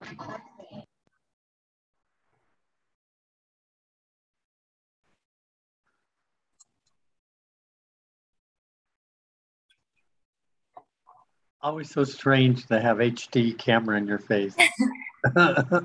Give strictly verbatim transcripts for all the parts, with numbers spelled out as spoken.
Always so strange to have H D camera in your face. How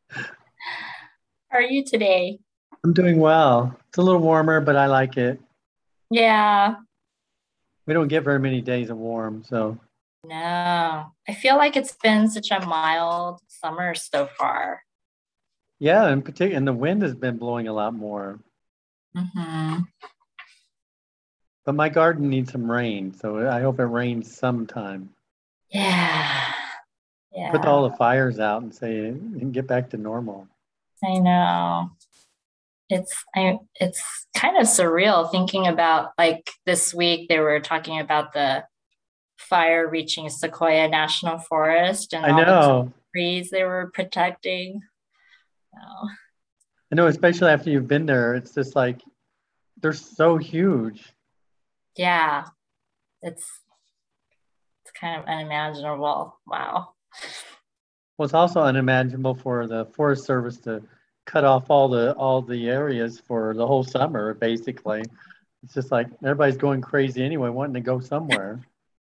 are you today? I'm doing well. It's a little warmer, but I like it. Yeah, We don't get very many days of warm, so no. I feel like it's been such a mild summer so far. yeah, in particular, and the wind has been blowing a lot more. Hmm. But my garden needs some rain, so I hope it rains sometime. Yeah, Put yeah, all the fires out and say and get back to normal. I know. It's I it's kind of surreal thinking about like this week they were talking about the fire reaching Sequoia National Forest and I all the know. trees they were protecting. So, I know, especially after you've been there, it's just like they're so huge. yeah, it's it's kind of unimaginable. Wow. Well, it's also unimaginable for the Forest Service to cut off all the all the areas for the whole summer, basically. It's just like everybody's going crazy anyway, wanting to go somewhere.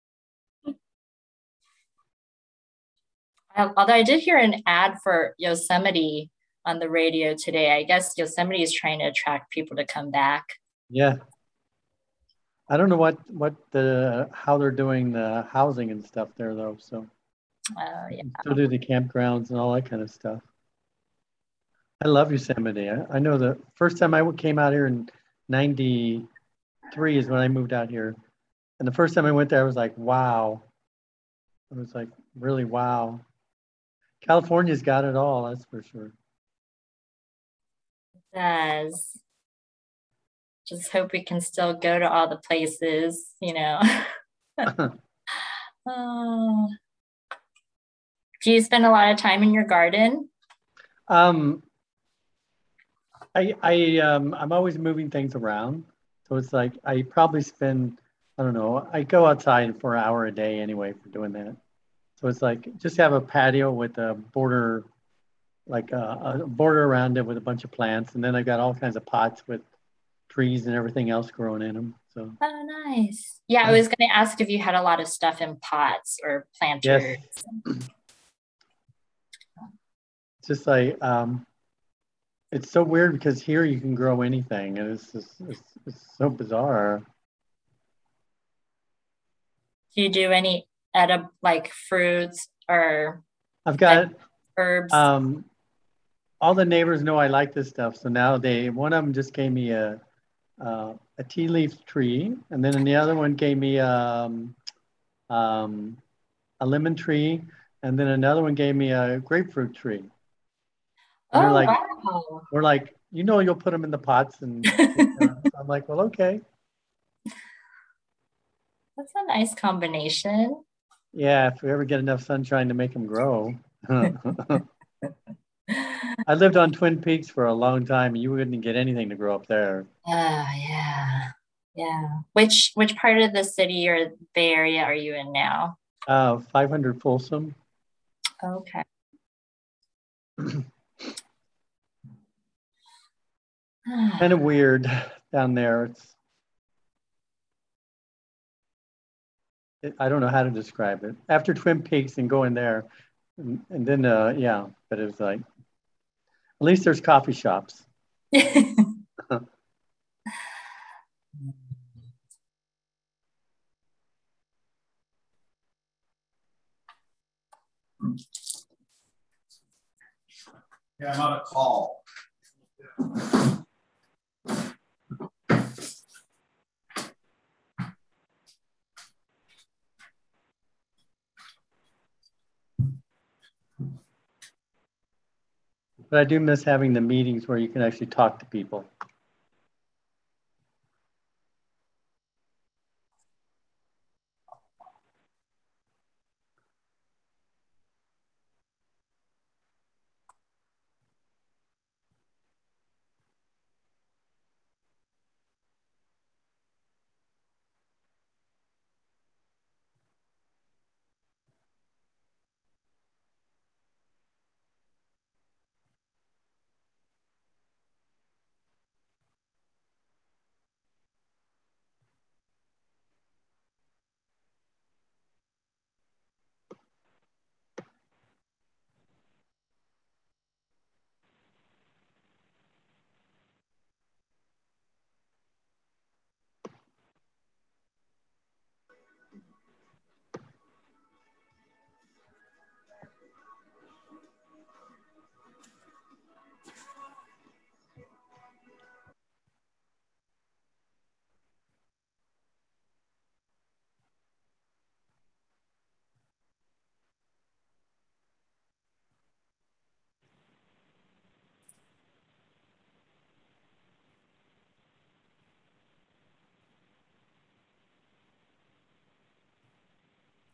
Um, although I did hear an ad for Yosemite on the radio today. I guess Yosemite is trying to attract people to come back. Yeah. I don't know what what the how they're doing the housing and stuff there though. So Oh, you yeah. can still do the campgrounds and all that kind of stuff. I love Yosemite. I, I know the first time I came out here in ninety-three is when I moved out here. And the first time I went there, I was like, wow. I was like, really, wow. California's got it all, that's for sure. It does. Just hope we can still go to all the places, you know. Oh. Do you spend a lot of time in your garden? um, I I um I'm always moving things around. So it's like I probably spend, I don't know, I go outside for an hour a day anyway for doing that. So it's like just have a patio with a border, like a, a border around it with a bunch of plants, and then I got all kinds of pots with trees and everything else growing in them. So Oh, nice. Yeah, I yeah, was going to ask if you had a lot of stuff in pots or yes, planters. it's just like um, it's so weird because here you can grow anything, and it's just it's, it's so bizarre. Do you do any edible like fruits or I've veg got herbs? um, all the neighbors know I like this stuff, so now they one of them just gave me a uh, a tea leaf tree, and then the other one gave me um, um, a lemon tree, and then another one gave me a grapefruit tree. And they're Oh, like, wow. we're like, you know, you'll put them in the pots, and uh, I'm like, well, okay, That's a nice combination. yeah, if we ever get enough sunshine to make them grow. I lived on Twin Peaks for a long time, and you wouldn't get anything to grow up there. Oh, yeah. Yeah. Which which part of the city or Bay Area are you in now? Uh, five hundred Folsom, Okay. kind of weird down there. It's it, I don't know how to describe it. After Twin Peaks and going there, and, and then uh, yeah, but it was like at least there's coffee shops. Yeah, I'm on a call. But I do miss having the meetings where you can actually talk to people.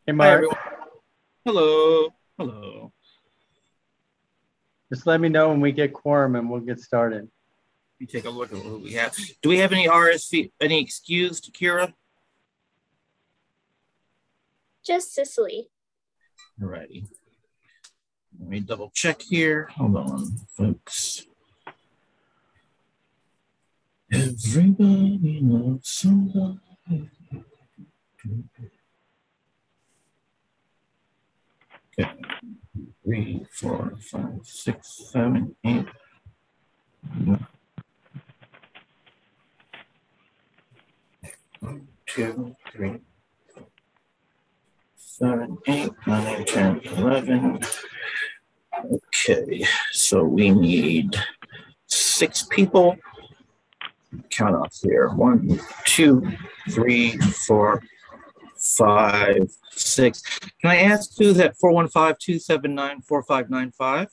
Hey, Hi, Mark. everyone. Hello. Hello. Just let me know when we get quorum and we'll get started. Let me take a look at what we have. Do we have any R S V, any excused, Kira? Just Cicely. Alrighty. Let me double check here. Hold on, folks. Everybody loves somebody. Okay. Three, four, five, six, seven, eight. One, two, three, seven, eight, nine, ten, eleven. Okay, so we need six people. Count off here. One, two, three, four, five, six. Can I ask who's at four one five, two seven nine, four five nine five?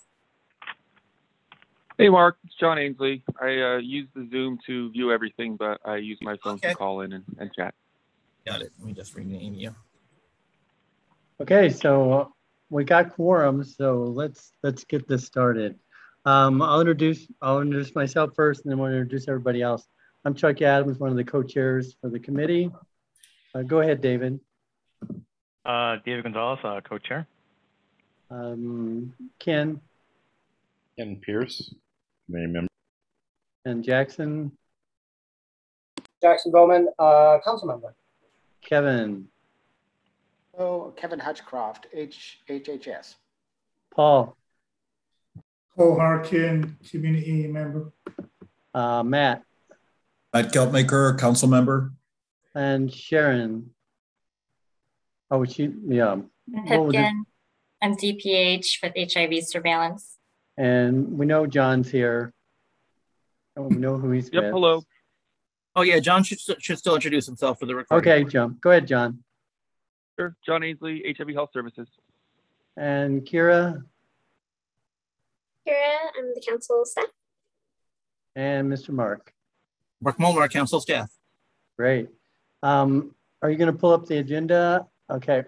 Hey, Mark, it's John Ainsley. I uh, use the Zoom to view everything, but I use my phone Okay. to call in and, and chat. Got it. Let me just rename you. Okay, so uh, we got quorum, so let's let's get this started. Um, I'll introduce I'll introduce myself first, and then we'll introduce everybody else. I'm Chuck Adams, one of the co-chairs for the committee. Uh, go ahead, David. Uh, David Gonzalez, uh, co-chair. Um, Ken Ken Pierce, committee member. and Jackson, Jackson Bowman, uh, council member. Kevin, Oh, Kevin Hutchcroft, H HHS. Paul, Paul Harkin, community member. uh, Matt, Matt Keltmaker, council member. and Sharon. Oh, she, yeah. What was it? Pipkin. I'm D P H with H I V surveillance. And we know John's here. And we know who he's Yep, with. hello. Oh yeah, John should should still introduce himself for the recording. Okay, John. Go ahead, John. Sure. John Ainsley, H I V Health Services. And Kira Kira, I'm the council staff. and Mister Mark. Mark Mulder, council staff. Great. Um, are you going to pull up the agenda? Okay.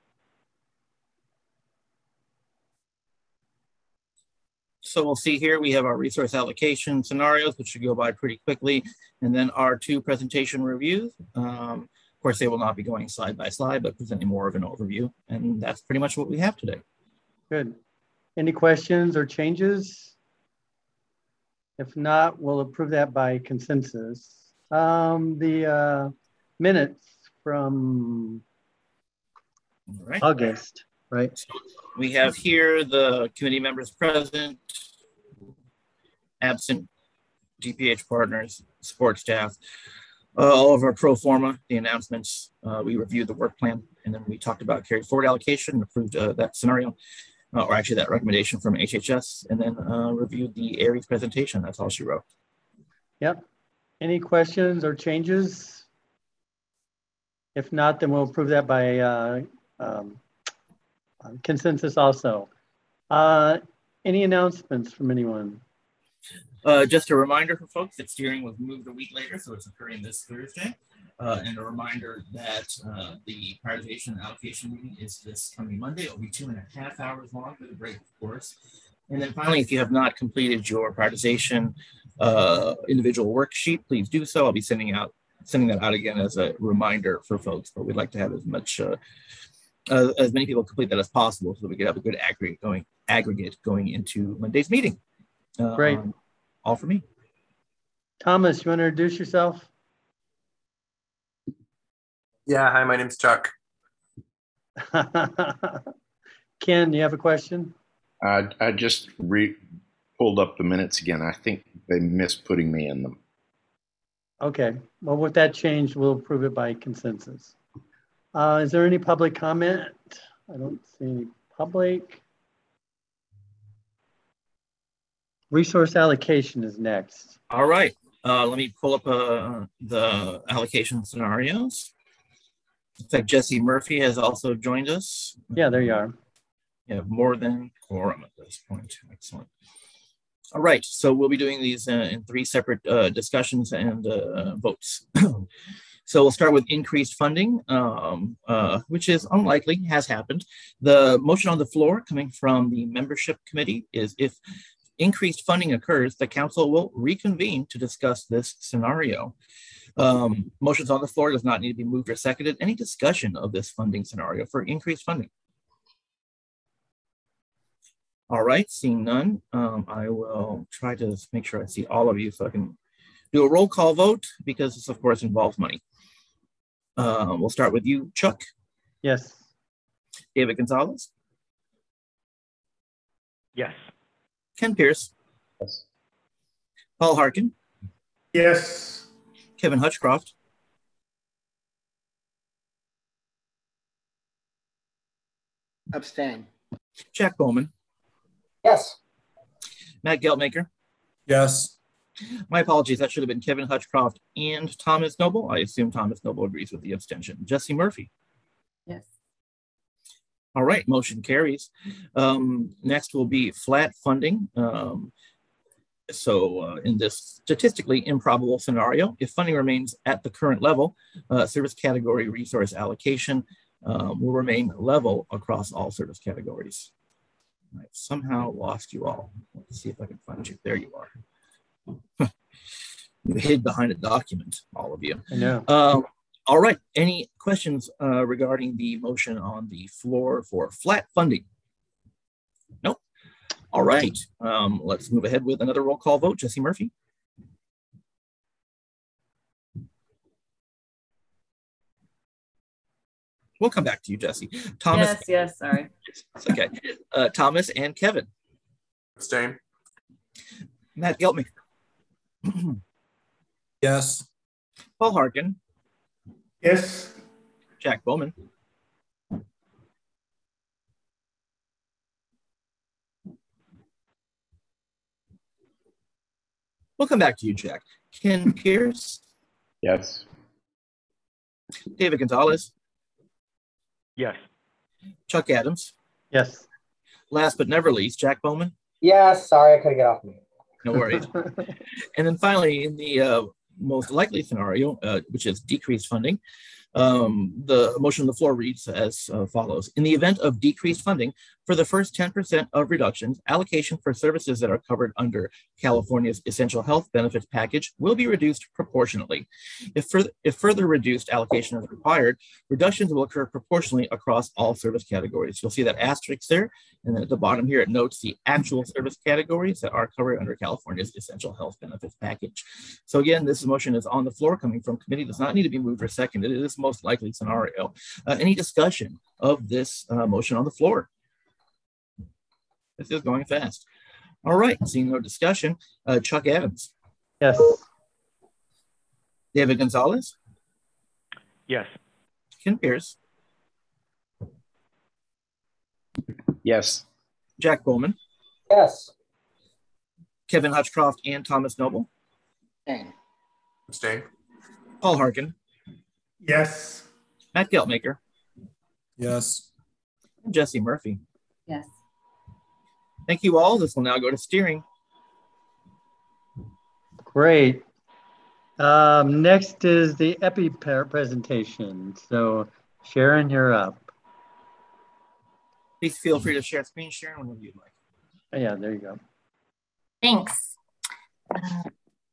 So we'll see here, we have our resource allocation scenarios, which should go by pretty quickly, and then our two presentation reviews. Um, of course, they will not be going slide by slide, but presenting more of an overview. And that's pretty much what we have today. Good. Any questions or changes? If not, we'll approve that by consensus. Um, the uh, minutes from All right. August, right? We have here the committee members present, absent, D P H partners, support staff, uh, all of our pro forma, the announcements. Uh, we reviewed the work plan, and then we talked about carried forward allocation and approved uh, that scenario, uh, or actually that recommendation from H H S, and then uh, reviewed the Aries presentation. That's all she wrote. Yep. Any questions or changes? If not, then we'll approve that by uh, um, consensus also. Uh, any announcements from anyone? Uh, just a reminder for folks that steering was moved a week later, so it's occurring this Thursday. Uh, and a reminder that uh, the prioritization allocation meeting is this coming Monday. It'll be two and a half hours long with a break, of course. And then finally, if you have not completed your prioritization uh, individual worksheet, please do so. I'll be sending out sending that out again as a reminder for folks, but we'd like to have as much uh, uh, as many people complete that as possible so that we can have a good aggregate going aggregate going into Monday's meeting. Uh, Great. All for me. Thomas, you want to introduce yourself? Yeah, hi, my name's Chuck. Ken, you have a question? I, I just re pulled up the minutes again. I think they missed putting me in them. Okay, well, with that change, we'll approve it by consensus. Uh, is there any public comment? I don't see any public. Resource allocation is next. All right, uh, let me pull up uh, the allocation scenarios. Looks like Jesse Murphy has also joined us. Yeah, there you are. You have more than quorum at this point. Excellent. All right, so we'll be doing these uh, in three separate uh, discussions and uh, votes. So we'll start with increased funding, um, uh, which is unlikely, has happened. The motion on the floor coming from the membership committee is if increased funding occurs, the council will reconvene to discuss this scenario. Um, motions on the floor does not need to be moved or seconded. Any discussion of this funding scenario for increased funding? All right, seeing none, um, I will try to make sure I see all of you so I can do a roll call vote because this, of course, involves money. Uh, we'll start with you, Chuck. Yes. David Gonzalez. Yes. Ken Pierce. Yes. Paul Harkin. Yes. Kevin Hutchcroft. Abstain. Jack Bowman. Yes. Matt Geltmaker. Yes. My apologies, that should have been Kevin Hutchcroft and Thomas Noble. I assume Thomas Noble agrees with the abstention. Jesse Murphy. Yes. All right, motion carries. Um, next will be flat funding. Um, so uh, in this statistically improbable scenario, if funding remains at the current level, uh, service category resource allocation um, will remain level across all service categories. I've somehow lost you all. Let's see if I can find you. There you are. You hid behind a document, all of you. I know. Um, all right. Any questions uh, regarding the motion on the floor for flat funding? Nope. All right. Um, let's move ahead with another roll call vote. Jesse Murphy. We'll come back to you, Jesse. Thomas. Yes, yes, sorry. It's okay. Uh, Thomas and Kevin. Abstain. Matt Geltmaker. Yes. Paul Harkin. Yes. Jack Bowman. We'll come back to you, Jack. Ken Pierce. Yes. David Gonzalez. Yes. Chuck Adams. Yes. Last but never least, Jack Bowman. Yes. Sorry, I couldn't get off mute. No worries. And then finally, in the uh, most likely scenario, uh, which is decreased funding, um, the motion on the floor reads as uh, follows. In the event of decreased funding, for the first ten percent of reductions, allocation for services that are covered under California's Essential Health Benefits Package will be reduced proportionately. If further, if further reduced allocation is required, reductions will occur proportionally across all service categories. You'll see that asterisk there, and then at the bottom here, it notes the actual service categories that are covered under California's Essential Health Benefits Package. So again, this motion is on the floor coming from committee. It does not need to be moved or seconded. It is most likely scenario. Uh, any discussion of this uh, motion on the floor? This is going fast. All right, seeing no discussion, uh, Chuck Adams. Yes. David Gonzalez. Yes. Ken Pierce. Yes. Jack Bowman. Yes. Kevin Hutchcroft and Thomas Noble. Abstain. Abstain. Paul Harkin. Yes. Matt Geltmaker. Yes. And Jesse Murphy. Yes. Thank you all. This will now go to steering. Great. Um, next is the Epi presentation. So Sharon, you're up. Please feel free to share screen share whenever you'd like. Oh, yeah, there you go. Thanks. Uh,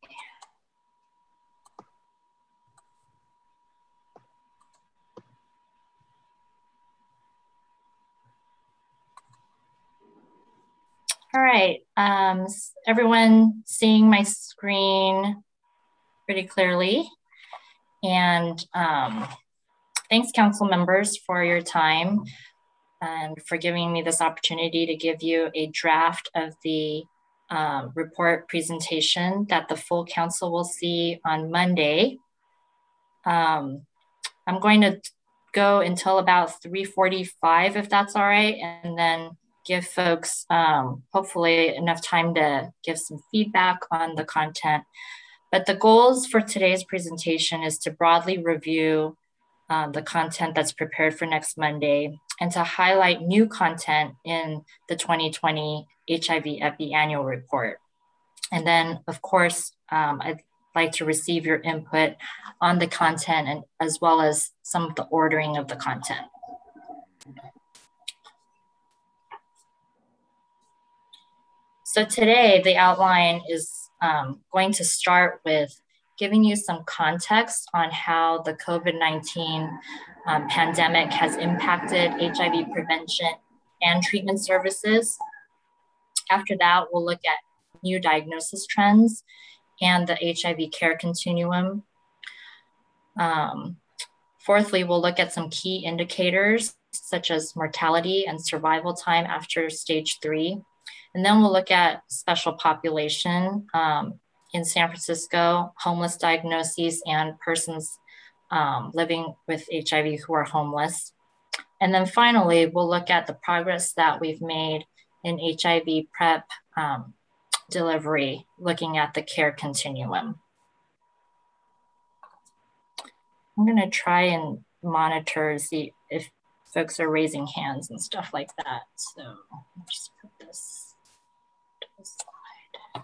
All right, um, everyone seeing my screen pretty clearly. And um, thanks, council members, for your time and for giving me this opportunity to give you a draft of the um, report presentation that the full council will see on Monday. Um, I'm going to go until about three forty-five, if that's all right, and then give folks um, hopefully enough time to give some feedback on the content. But the goals for today's presentation is to broadly review um, the content that's prepared for next Monday and to highlight new content in the twenty twenty H I V Epi annual report. And then, of course, um, I'd like to receive your input on the content and as well as some of the ordering of the content. So today the outline is um, going to start with giving you some context on how the COVID nineteen um, pandemic has impacted H I V prevention and treatment services. After that, we'll look at new diagnosis trends and the H I V care continuum. Um, fourthly, we'll look at some key indicators such as mortality and survival time after stage three. And then we'll look at special population um, in San Francisco, homeless diagnoses and persons um, living with H I V who are homeless. And then finally, we'll look at the progress that we've made in H I V PrEP um, delivery, looking at the care continuum. I'm gonna try and monitor, see if folks are raising hands and stuff like that. So I'll just put this to the slide.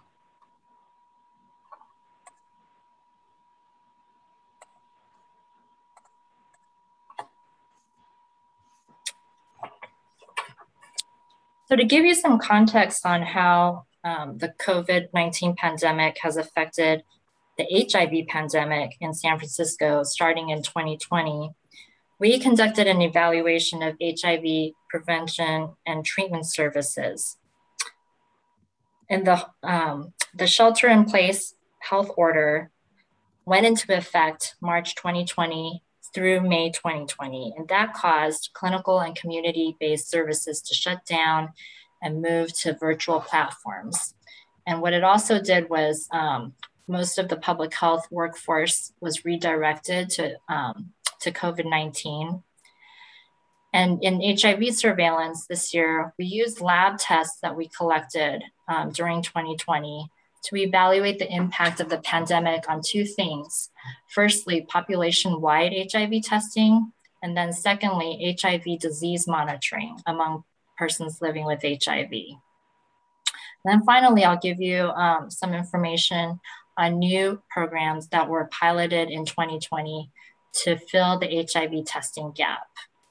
So to give you some context on how um, the COVID nineteen pandemic has affected the H I V pandemic in San Francisco starting in twenty twenty, we conducted an evaluation of H I V prevention and treatment services. And the, um, the shelter in place health order went into effect March twenty twenty through May twenty twenty. And that caused clinical and community-based services to shut down and move to virtual platforms. And what it also did was um, most of the public health workforce was redirected to, um, to COVID nineteen. And in H I V surveillance this year, we used lab tests that we collected um, during twenty twenty to evaluate the impact of the pandemic on two things. Firstly, population-wide H I V testing, and then secondly, H I V disease monitoring among persons living with H I V. And then finally, I'll give you um, some information on new programs that were piloted in twenty twenty to fill the H I V testing gap.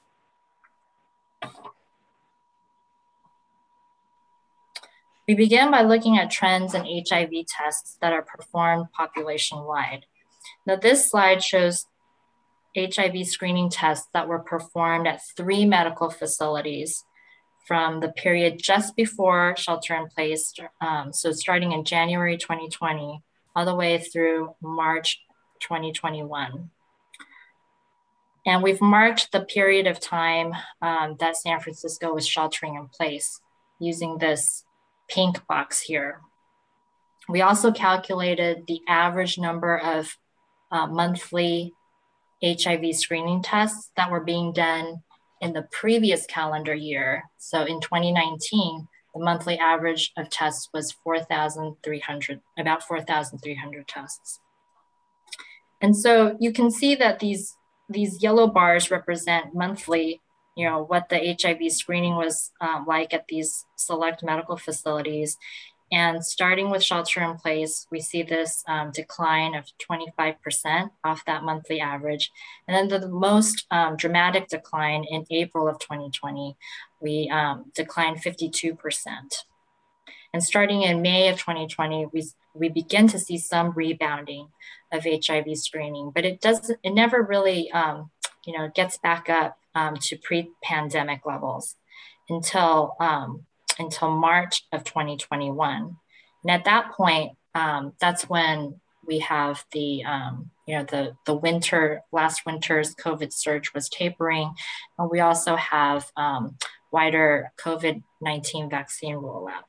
We begin by looking at trends in H I V tests that are performed population-wide. Now this slide shows H I V screening tests that were performed at three medical facilities from the period just before shelter in place, um, so starting in January twenty twenty, all the way through March twenty twenty-one. And we've marked the period of time um, that San Francisco was sheltering in place using this pink box here. We also calculated the average number of uh, monthly H I V screening tests that were being done in the previous calendar year. So in twenty nineteen, the monthly average of tests was four thousand three hundred, about four thousand three hundred tests. And so you can see that these, these yellow bars represent monthly, you know, what the H I V screening was um, like at these select medical facilities. And starting with shelter in place, we see this um, decline of twenty-five percent off that monthly average. And then the most um, dramatic decline in April of twenty twenty, we um, declined fifty-two percent. And starting in May of twenty twenty, we, we begin to see some rebounding of H I V screening, but it doesn't, it never really, um, you know, gets back up um, to pre-pandemic levels until, um, until March of twenty twenty-one. And at that point, um, that's when we have the, um, you know, the, the winter, last winter's COVID surge was tapering. And we also have um, wider COVID nineteen vaccine rollout.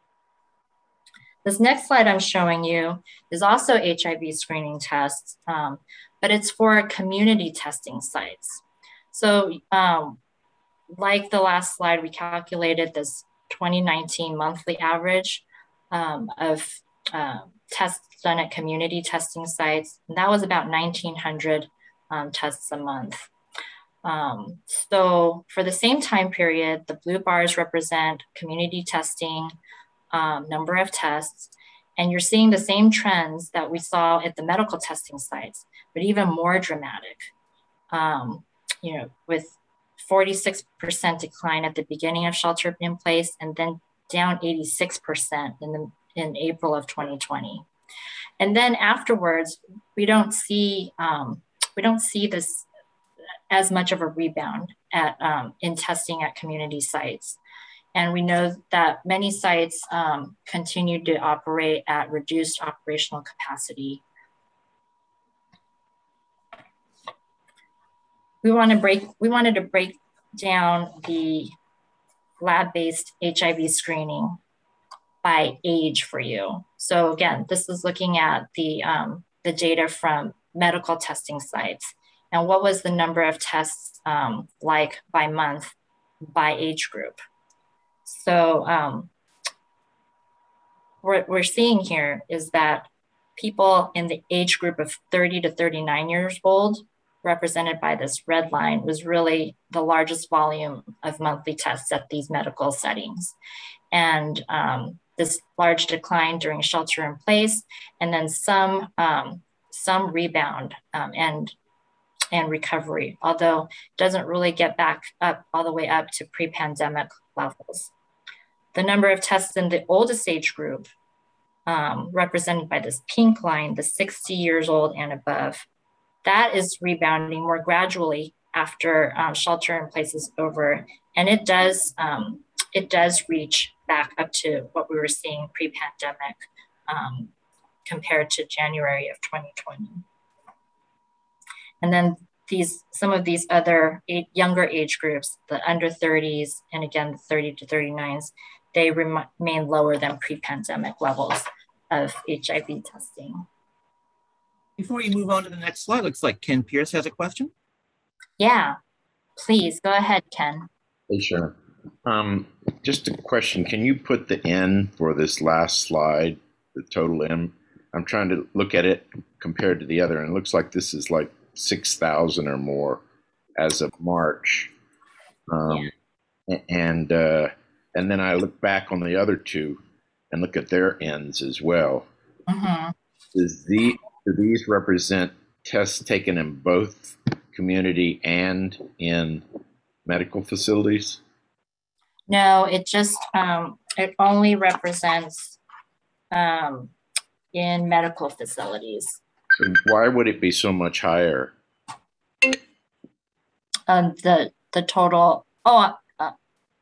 This next slide I'm showing you is also H I V screening tests, um, but it's for community testing sites. So um, like the last slide, we calculated this twenty nineteen monthly average um, of uh, tests done at community testing sites. And that was about nineteen hundred um, tests a month. Um, so for the same time period, the blue bars represent community testing um, number of tests, And you're seeing the same trends that we saw at the medical testing sites, but even more dramatic. Um, you know, with forty-six percent decline at the beginning of shelter in place, and then down eighty-six percent in the in April of twenty twenty. And then afterwards, we don't see um, we don't see this as much of a rebound at um, in testing at community sites. And we know that many sites um, continue to operate at reduced operational capacity. We want to break. We wanted to break down the lab-based H I V screening by age for you. So again, this is looking at the um, the data from medical testing sites and what was the number of tests um, like by month, by age group. So um, what we're seeing here is that people in the age group of thirty to thirty-nine years old, represented by this red line, was really the largest volume of monthly tests at these medical settings. And um, this large decline during shelter in place, and then some, um, some rebound um, and, and recovery, although it doesn't really get back up all the way up to pre-pandemic levels. The number of tests in the oldest age group, um, represented by this pink line, the sixty years old and above, that is rebounding more gradually after um, shelter in place is over. And it does, um, it does reach back up to what we were seeing pre-pandemic um, compared to January of twenty twenty. And then these, some of these other eight, younger age groups, the under thirties, and again, the thirty to thirty-nines, they remain lower than pre-pandemic levels of H I V testing. Before you move on to the next slide, looks like Ken Pierce has a question. Yeah, please go ahead, Ken. Hey, Sharon. Um, just a question. Can you put the N for this last slide, the total N? I'm trying to look at it compared to the other, and it looks like this is like six thousand or more as of March. Um, yeah. And uh, and then I look back on the other two and look at their N's as well. Mm-hmm. Is the Do these represent tests taken in both community and in medical facilities? No, it just, um, it only represents um, in medical facilities. So why would it be so much higher? Um, the, the total, oh, uh,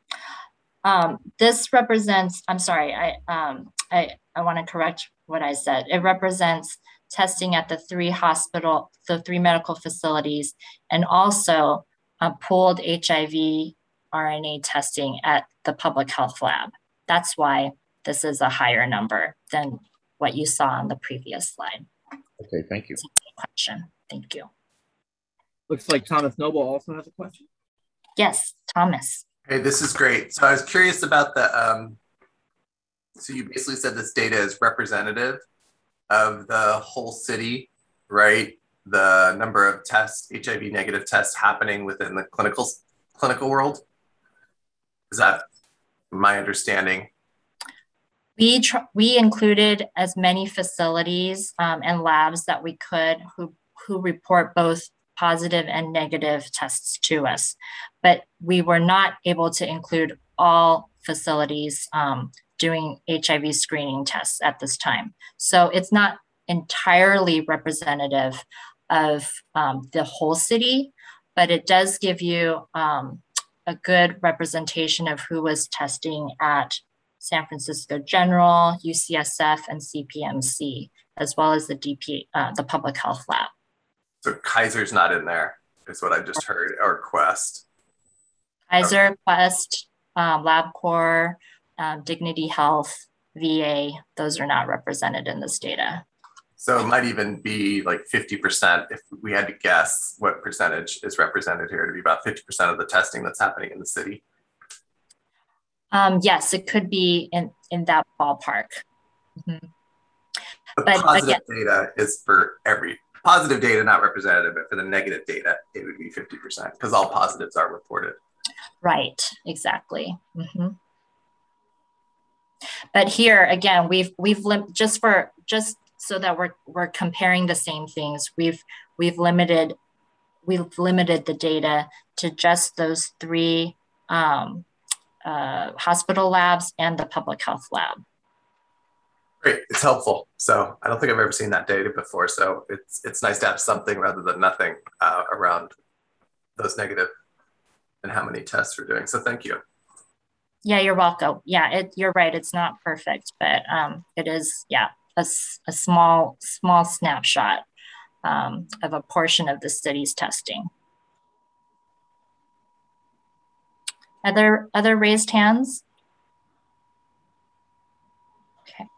um, this represents, I'm sorry, I, um, I, I want to correct what I said. It represents testing at the three hospital, the three medical facilities, and also uh, pooled H I V R N A testing at the public health lab. That's why this is a higher number than what you saw on the previous slide. Okay, thank you. Question. Thank you. Looks like Thomas Noble also has a question. Yes, Thomas. Hey, this is great. So I was curious about the, um, so you basically said this data is representative of the whole city, right? The number of tests, H I V negative tests happening within the clinical clinical world. Is that my understanding? We tr we included as many facilities um, and labs that we could who who report both positive and negative tests to us, but we were not able to include all facilities um, doing H I V screening tests at this time. So it's not entirely representative of um, the whole city, but it does give you um, a good representation of who was testing at San Francisco General, U C S F, and C P M C, as well as the D P, uh, the Public Health Lab. So Kaiser's not in there, is what I just heard, or Quest. Kaiser, okay. Quest, um, LabCorp, um, Dignity Health, V A, those are not represented in this data. So it might even be like fifty percent if we had to guess what percentage is represented here, to be about fifty percent of the testing that's happening in the city. Um, yes, it could be in, in that ballpark. Mm-hmm. The but positive again, data is for every, positive data not representative, but for the negative data, it would be fifty percent because all positives are reported. Right, exactly. Mm-hmm. But here again, we've we've lim- just for just so that we're we're comparing the same things. We've we've limited we've limited the data to just those three um, uh, hospital labs and the public health lab. Great, it's helpful. So I don't think I've ever seen that data before. So it's it's nice to have something rather than nothing uh, around those negative and how many tests we're doing. So thank you. Yeah, you're welcome. Yeah, it, you're right. It's not perfect, but um, it is, yeah, a, a small, small snapshot um, of a portion of the city's testing. Other, other raised hands? Okay.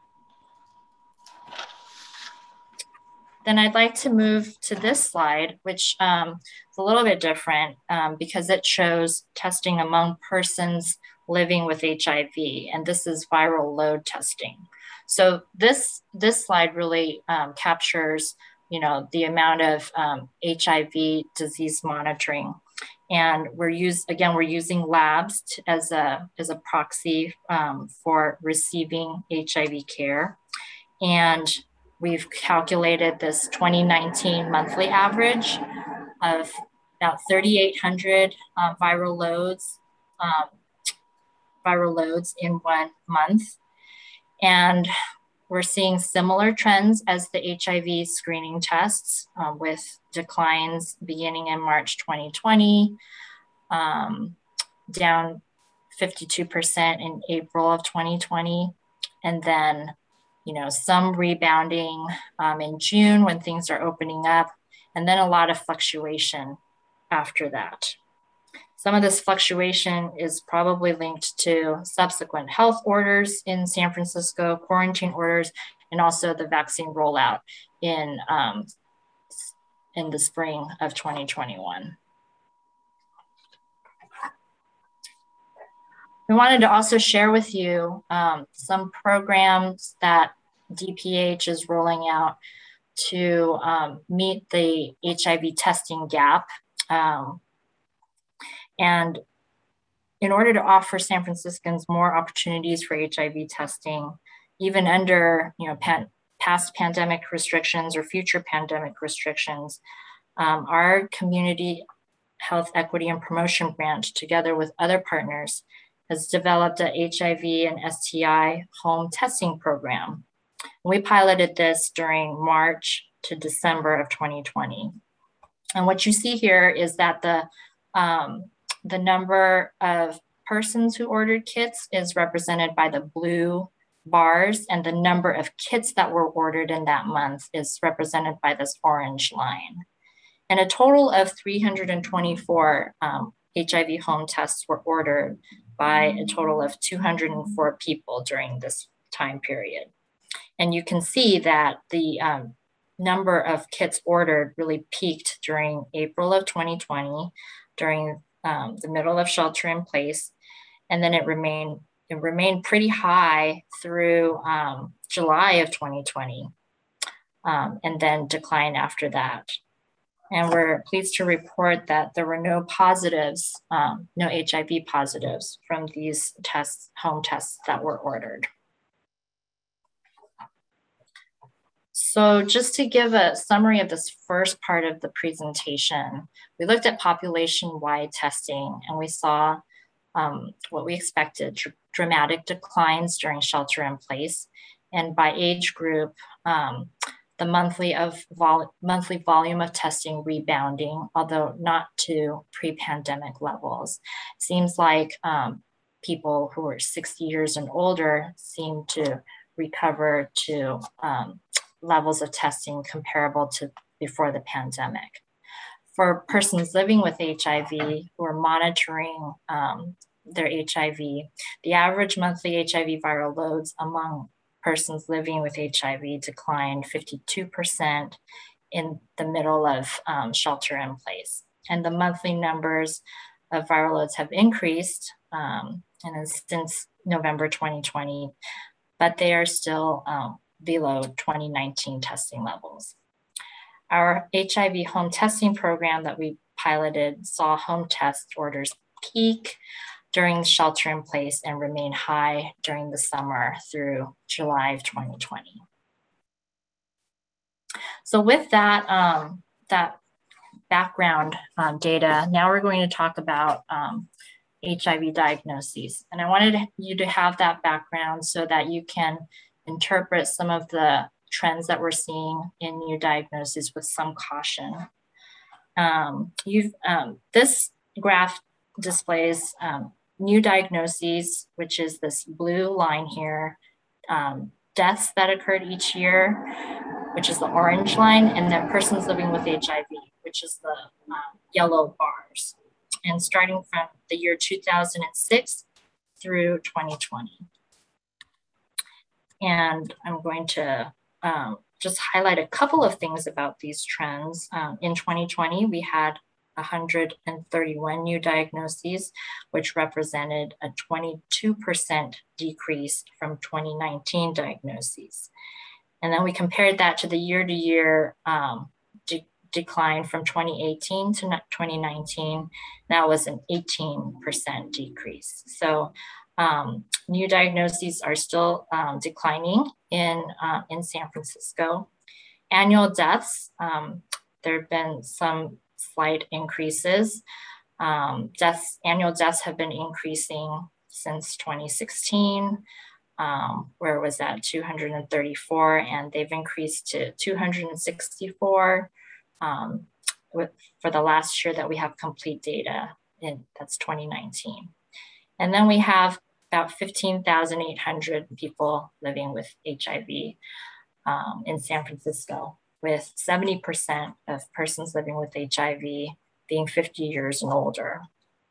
Then I'd like to move to this slide, which um, is a little bit different um, because it shows testing among persons living with H I V, and this is viral load testing. So this this slide really um, captures, you know, the amount of um, H I V disease monitoring, and we're use again we're using labs to, as a as a proxy um, for receiving H I V care, and we've calculated this twenty nineteen monthly average of about thirty-eight hundred uh, viral loads. Um, viral loads in one month. And we're seeing similar trends as the H I V screening tests uh, with declines beginning in March twenty twenty, um, down fifty-two percent in April of twenty twenty. And then, you know, some rebounding um, in June when things are opening up, and then a lot of fluctuation after that. Some of this fluctuation is probably linked to subsequent health orders in San Francisco, quarantine orders, and also the vaccine rollout in, um, in the spring of twenty twenty-one. We wanted to also share with you um, some programs that D P H is rolling out to um, meet the H I V testing gap. Um, And in order to offer San Franciscans more opportunities for H I V testing, even under you know pan past pandemic restrictions or future pandemic restrictions, um, our community health equity and promotion branch, together with other partners, has developed a H I V and S T I home testing program. We piloted this during March to December of twenty twenty. And what you see here is that the um, The number of persons who ordered kits is represented by the blue bars, and the number of kits that were ordered in that month is represented by this orange line. And a total of three hundred twenty-four um, H I V home tests were ordered by a total of two hundred four people during this time period. And you can see that the um, number of kits ordered really peaked during April of twenty twenty, during Um, the middle of shelter in place, and then it remained it remained pretty high through um, July of twenty twenty, um, and then declined after that. And we're pleased to report that there were no positives, um, no H I V positives from these tests, home tests that were ordered. So just to give a summary of this first part of the presentation, we looked at population-wide testing, and we saw um, what we expected, dr dramatic declines during shelter in place. And by age group, um, the monthly, of vol monthly volume of testing rebounding, although not to pre-pandemic levels. Seems like um, people who are sixty years and older seem to recover to um, levels of testing comparable to before the pandemic. For persons living with H I V who are monitoring um, their H I V, the average monthly H I V viral loads among persons living with H I V declined fifty-two percent in the middle of um, shelter in place. And the monthly numbers of viral loads have increased um, and since November twenty twenty, but they are still um, below twenty nineteen testing levels. Our H I V home testing program that we piloted saw home test orders peak during shelter in place and remain high during the summer through July of twenty twenty. So with that, um, that background um, data, now we're going to talk about um, H I V diagnoses. And I wanted you to have that background so that you can interpret some of the trends that we're seeing in new diagnoses with some caution. Um, you've, um, this graph displays um, new diagnoses, which is this blue line here, um, deaths that occurred each year, which is the orange line, and then persons living with H I V, which is the um, yellow bars. And starting from the year two thousand six through twenty twenty. And I'm going to um, just highlight a couple of things about these trends. Um, in twenty twenty, we had one hundred thirty-one new diagnoses, which represented a twenty-two percent decrease from twenty nineteen diagnoses. And then we compared that to the year-to-year um, de decline from twenty eighteen to twenty nineteen. That was an eighteen percent decrease. So um, new diagnoses are still um, declining in, uh, in San Francisco. Annual deaths, um, there have been some slight increases. Um, deaths, annual deaths have been increasing since twenty sixteen, um, where it was at two hundred thirty-four, and they've increased to two hundred sixty-four um, with, for the last year that we have complete data, in, that's twenty nineteen. And then we have about fifteen thousand eight hundred people living with H I V um, in San Francisco, with seventy percent of persons living with H I V being fifty years and older.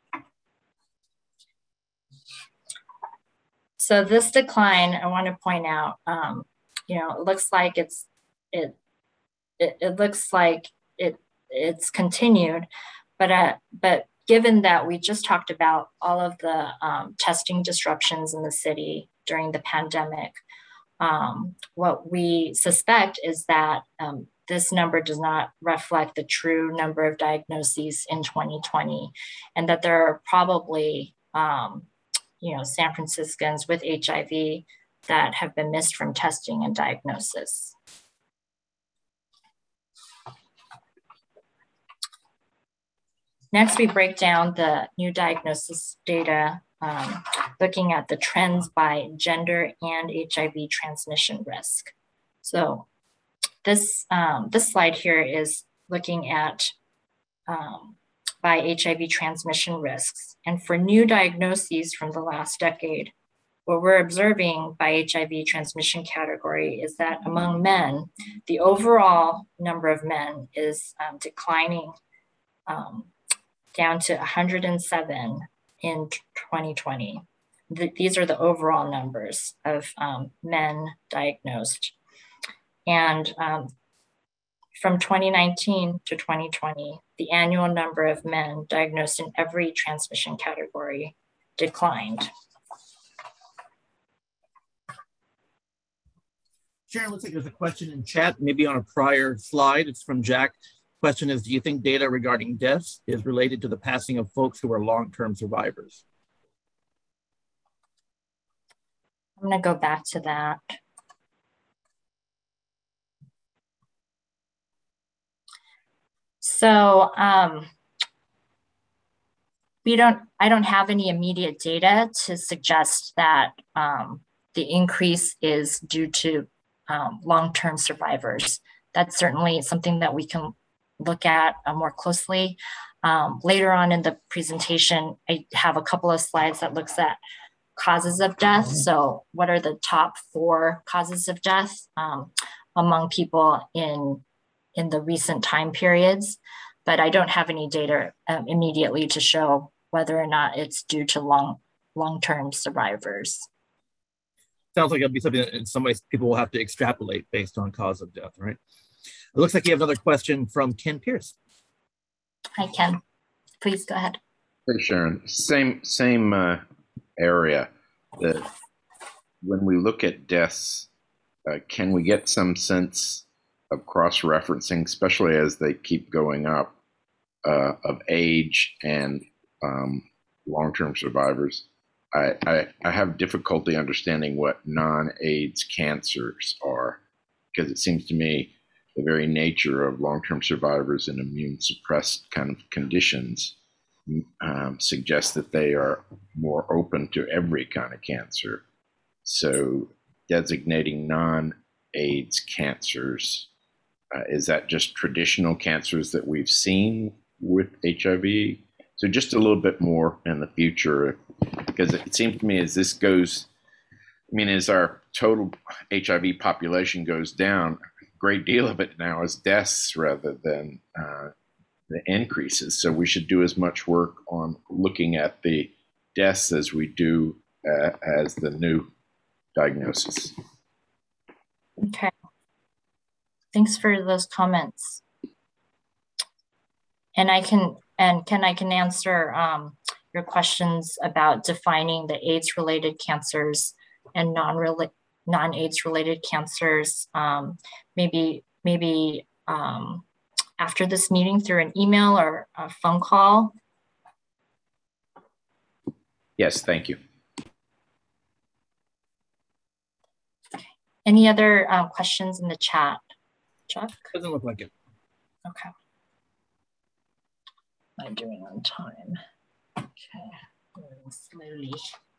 So this decline, I want to point out, um, you know, it looks like it's, it, it, it looks like it, it's continued, but, uh, but given that we just talked about all of the um, testing disruptions in the city during the pandemic, um, what we suspect is that um, this number does not reflect the true number of diagnoses in twenty twenty, and that there are probably, um, you know, San Franciscans with H I V that have been missed from testing and diagnosis. Next, we break down the new diagnosis data, um, looking at the trends by gender and H I V transmission risk. So this, um, this slide here is looking at um, by H I V transmission risks. And for new diagnoses from the last decade, what we're observing by H I V transmission category is that among men, the overall number of men is um, declining um, down to one hundred seven in twenty twenty. The, these are the overall numbers of um, men diagnosed. And um, from twenty nineteen to twenty twenty, the annual number of men diagnosed in every transmission category declined. Sharon, looks like there's a question in chat, maybe on a prior slide. It's from Jack. Question is, do you think data regarding deaths is related to the passing of folks who are long-term survivors? I'm gonna go back to that. So um, we don't, I don't have any immediate data to suggest that um, the increase is due to um, long-term survivors. That's certainly something that we can look at uh, more closely. Um, later on in the presentation, I have a couple of slides that looks at causes of death. So what are the top four causes of death um, among people in in the recent time periods, but I don't have any data um, immediately to show whether or not it's due to long, long-term survivors. Sounds like it'll be something that in some ways people will have to extrapolate based on cause of death, right? It looks like you have another question from Ken Pierce. Hi, Ken. Please go ahead. Hey, Sharon. Same, same uh, area. The, when we look at deaths, uh, can we get some sense of cross-referencing, especially as they keep going up, uh, of age and um, long-term survivors. I, I, I have difficulty understanding what non-AIDS cancers are, because it seems to me the very nature of long-term survivors in immune-suppressed kind of conditions um, suggests that they are more open to every kind of cancer. So designating non-AIDS cancers, uh, is that just traditional cancers that we've seen with H I V? So just a little bit more in the future, because it seems to me as this goes, I mean, as our total H I V population goes down, a great deal of it now is deaths rather than uh, the increases. So we should do as much work on looking at the deaths as we do uh, as the new diagnosis. Okay. Thanks for those comments. And I can, and Ken, I can answer um, your questions about defining the AIDS-related cancers and non-rela- non-AIDS related cancers, um, maybe, maybe um, after this meeting through an email or a phone call. Yes, thank you. Any other uh, questions in the chat, Chuck? Doesn't look like it. Okay. I'm doing on time. Okay, moving slowly.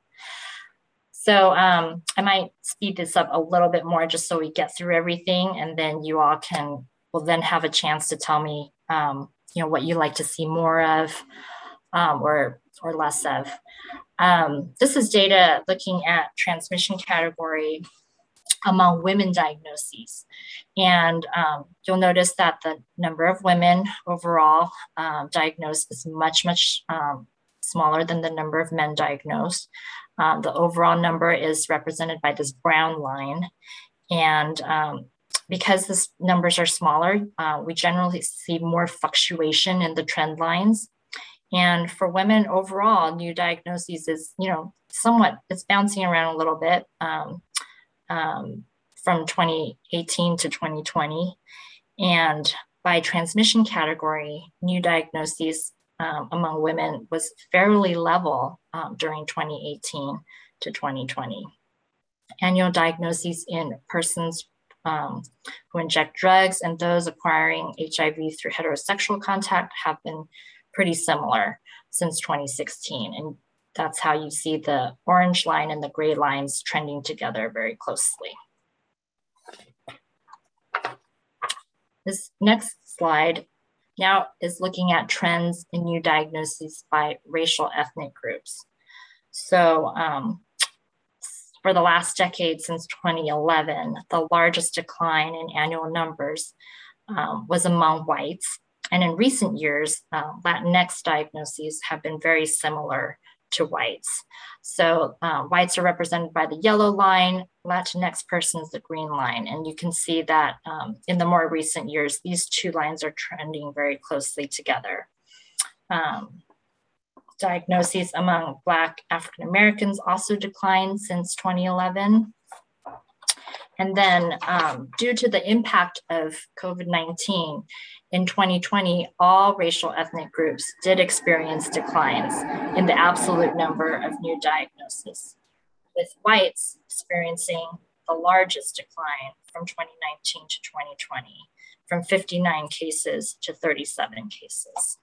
So um, I might speed this up a little bit more just so we get through everything, and then you all can, will then have a chance to tell me, um, you know, what you like to see more of um, or, or less of. Um, this is data looking at transmission category among women diagnoses. And um, you'll notice that the number of women overall um, diagnosed is much, much um, smaller than the number of men diagnosed. Um, the overall number is represented by this brown line. And um, because these numbers are smaller, uh, we generally see more fluctuation in the trend lines. And for women overall, new diagnoses is, you know, somewhat, it's bouncing around a little bit. Um, Um, from twenty eighteen to twenty twenty. And by transmission category, new diagnoses um, among women was fairly level um, during twenty eighteen to twenty twenty. Annual diagnoses in persons um, who inject drugs and those acquiring H I V through heterosexual contact have been pretty similar since twenty sixteen. And that's how you see the orange line and the gray lines trending together very closely. This next slide now is looking at trends in new diagnoses by racial ethnic groups. So um, for the last decade since twenty eleven, the largest decline in annual numbers um, was among whites. And in recent years, uh, Latinx diagnoses have been very similar to whites. So uh, whites are represented by the yellow line, Latinx persons, the green line. And you can see that um, in the more recent years, these two lines are trending very closely together. Um, diagnoses among Black African Americans also declined since twenty eleven. And then um, due to the impact of COVID nineteen, in twenty twenty, all racial ethnic groups did experience declines in the absolute number of new diagnoses, with whites experiencing the largest decline from twenty nineteen to twenty twenty, from fifty-nine cases to thirty-seven cases.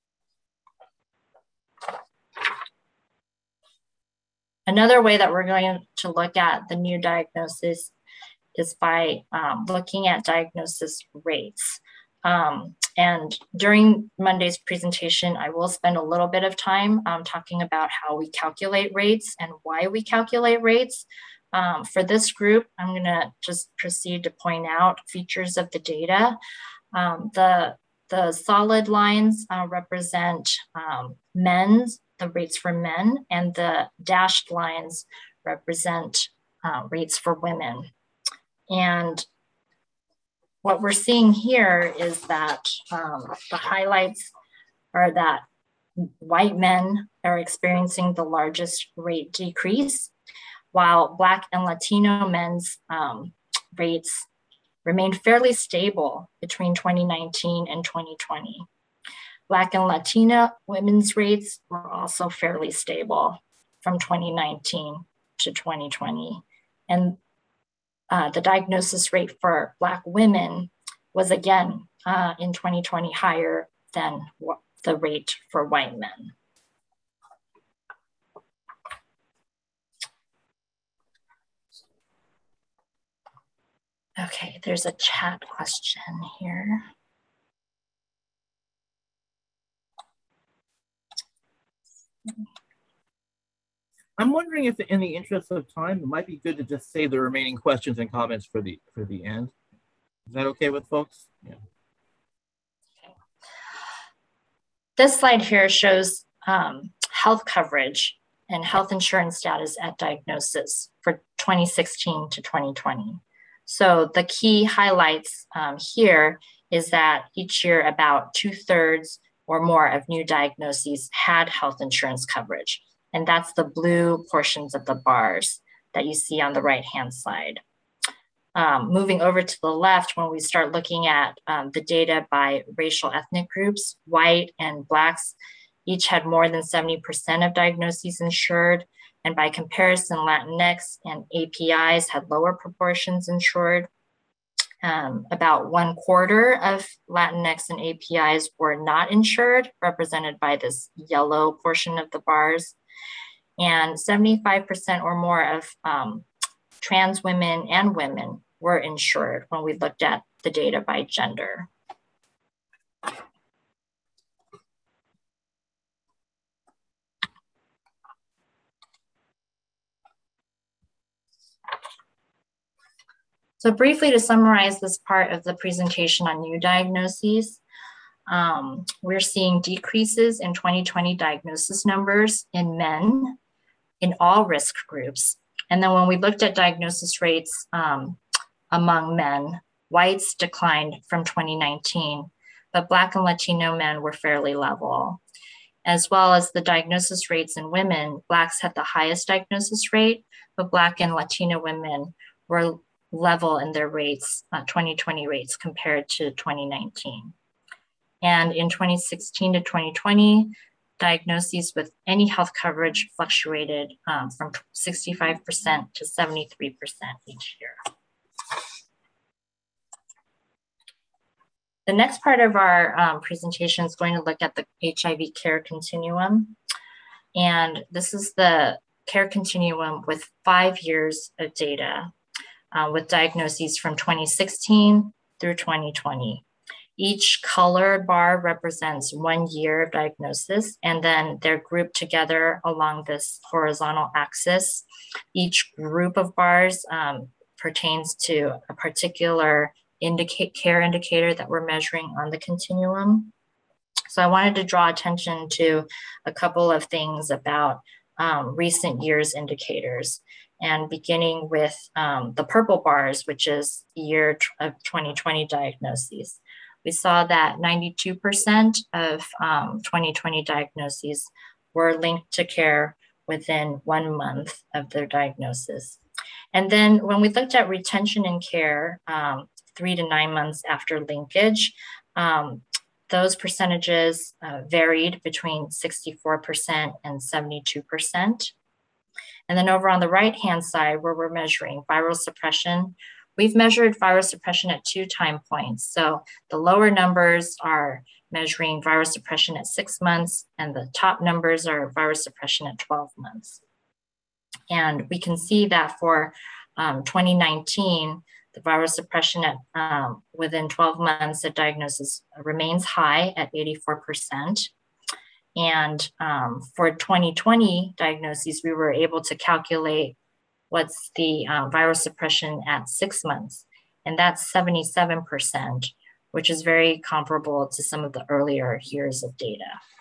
Another way that we're going to look at the new diagnosis is by um, looking at diagnosis rates. Um, and during Monday's presentation, I will spend a little bit of time um, talking about how we calculate rates and why we calculate rates. Um, for this group, I'm gonna just proceed to point out features of the data. Um, the, the solid lines uh, represent um, men's, the rates for men, and the dashed lines represent uh, rates for women. And what we're seeing here is that um, the highlights are that white men are experiencing the largest rate decrease, while Black and Latino men's um, rates remained fairly stable between twenty nineteen and twenty twenty. Black and Latina women's rates were also fairly stable from twenty nineteen to twenty twenty. And uh, the diagnosis rate for Black women was again uh, in twenty twenty higher than the rate for white men. Okay, there's a chat question here. I'm wondering if in the interest of time, it might be good to just save the remaining questions and comments for the for the end. Is that okay with folks? Yeah. This slide here shows um, health coverage and health insurance status at diagnosis for twenty sixteen to twenty twenty. So the key highlights um, here is that each year about two thirds or more of new diagnoses had health insurance coverage. And that's the blue portions of the bars that you see on the right-hand side. Um, moving over to the left, when we start looking at um, the data by racial ethnic groups, white and Blacks each had more than seventy percent of diagnoses insured. And by comparison, Latinx and A P Is had lower proportions insured. Um, about one quarter of Latinx and A P Is were not insured, represented by this yellow portion of the bars. And seventy-five percent or more of um, trans women and women were insured when we looked at the data by gender. So briefly to summarize this part of the presentation on new diagnoses, um, we're seeing decreases in twenty twenty diagnosis numbers in men in all risk groups. And then when we looked at diagnosis rates um, among men, whites declined from twenty nineteen, but Black and Latino men were fairly level. As well as the diagnosis rates in women, Blacks had the highest diagnosis rate, but Black and Latino women were level in their rates, uh, twenty twenty rates compared to twenty nineteen. And in twenty sixteen to twenty twenty, diagnoses with any health coverage fluctuated um, from sixty-five percent to seventy-three percent each year. The next part of our um, presentation is going to look at the H I V care continuum. And this is the care continuum with five years of data uh, with diagnoses from twenty sixteen through twenty twenty. Each color bar represents one year of diagnosis, and then they're grouped together along this horizontal axis. Each group of bars um, pertains to a particular indicate care indicator that we're measuring on the continuum. So I wanted to draw attention to a couple of things about um, recent years indicators, and beginning with um, the purple bars, which is year of twenty twenty diagnoses. We saw that ninety-two percent of um, twenty twenty diagnoses were linked to care within one month of their diagnosis. And then when we looked at retention in care, um, three to nine months after linkage, um, those percentages uh, varied between sixty-four percent and seventy-two percent. And then over on the right-hand side, where we're measuring viral suppression, we've measured viral suppression at two time points. So the lower numbers are measuring viral suppression at six months, and the top numbers are viral suppression at twelve months. And we can see that for um, twenty nineteen, the viral suppression at um, within twelve months of diagnosis remains high at eighty-four percent. And um, for twenty twenty diagnoses, we were able to calculate what's the uh, viral suppression at six months. And that's seventy-seven percent, which is very comparable to some of the earlier years of data.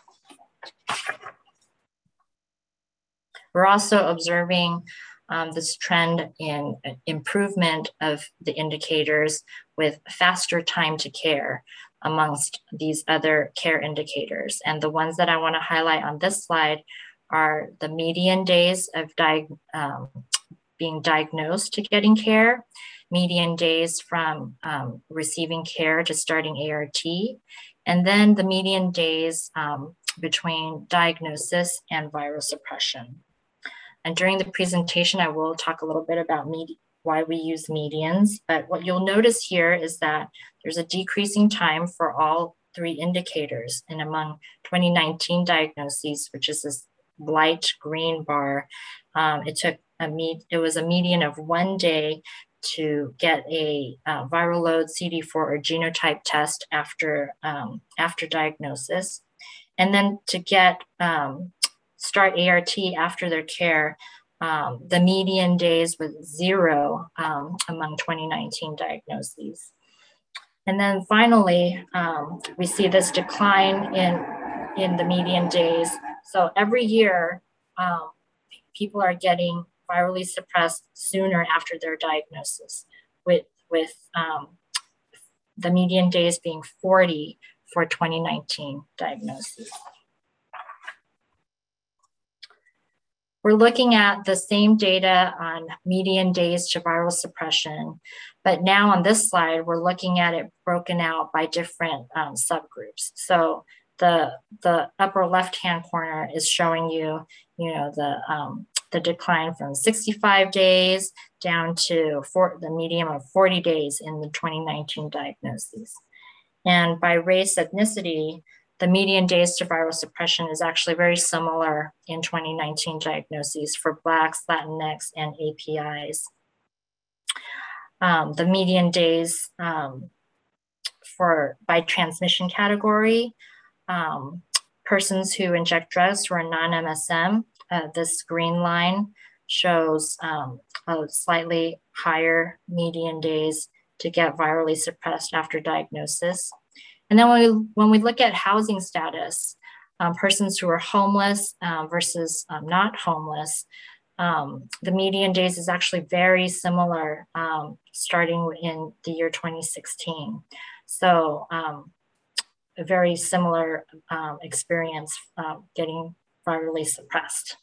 We're also observing um, this trend in improvement of the indicators with faster time to care amongst these other care indicators. And the ones that I want to highlight on this slide are the median days of di um, being diagnosed to getting care, median days from um, receiving care to starting A R T, and then the median days um, between diagnosis and viral suppression. And during the presentation, I will talk a little bit about med- why we use medians, but what you'll notice here is that there's a decreasing time for all three indicators. And among twenty nineteen diagnoses, which is this light green bar, um, it took a med- it was a median of one day to get a uh, viral load C D four or genotype test after, um, after diagnosis. And then to get um, start A R T after their care, um, the median days was zero um, among twenty nineteen diagnoses. And then finally, um, we see this decline in, in the median days. So every year, um, people are getting virally suppressed sooner after their diagnosis, with, with um, the median days being forty for twenty nineteen diagnoses. We're looking at the same data on median days to viral suppression, but now on this slide, we're looking at it broken out by different um, subgroups. So the, the upper left-hand corner is showing you, you know, the, um, the decline from sixty-five days down to four, the median of forty days in the twenty nineteen diagnoses. And by race ethnicity, the median days to viral suppression is actually very similar in twenty nineteen diagnoses for Blacks, Latinx, and A P Is. Um, the median days um, for by transmission category, um, persons who inject drugs who are non-M S M, uh, this green line shows um, a slightly higher median days to get virally suppressed after diagnosis. And then when we, when we look at housing status, um, persons who are homeless uh, versus um, not homeless, um, the median days is actually very similar um, starting in the year twenty sixteen. So um, a very similar um, experience uh, getting virally suppressed.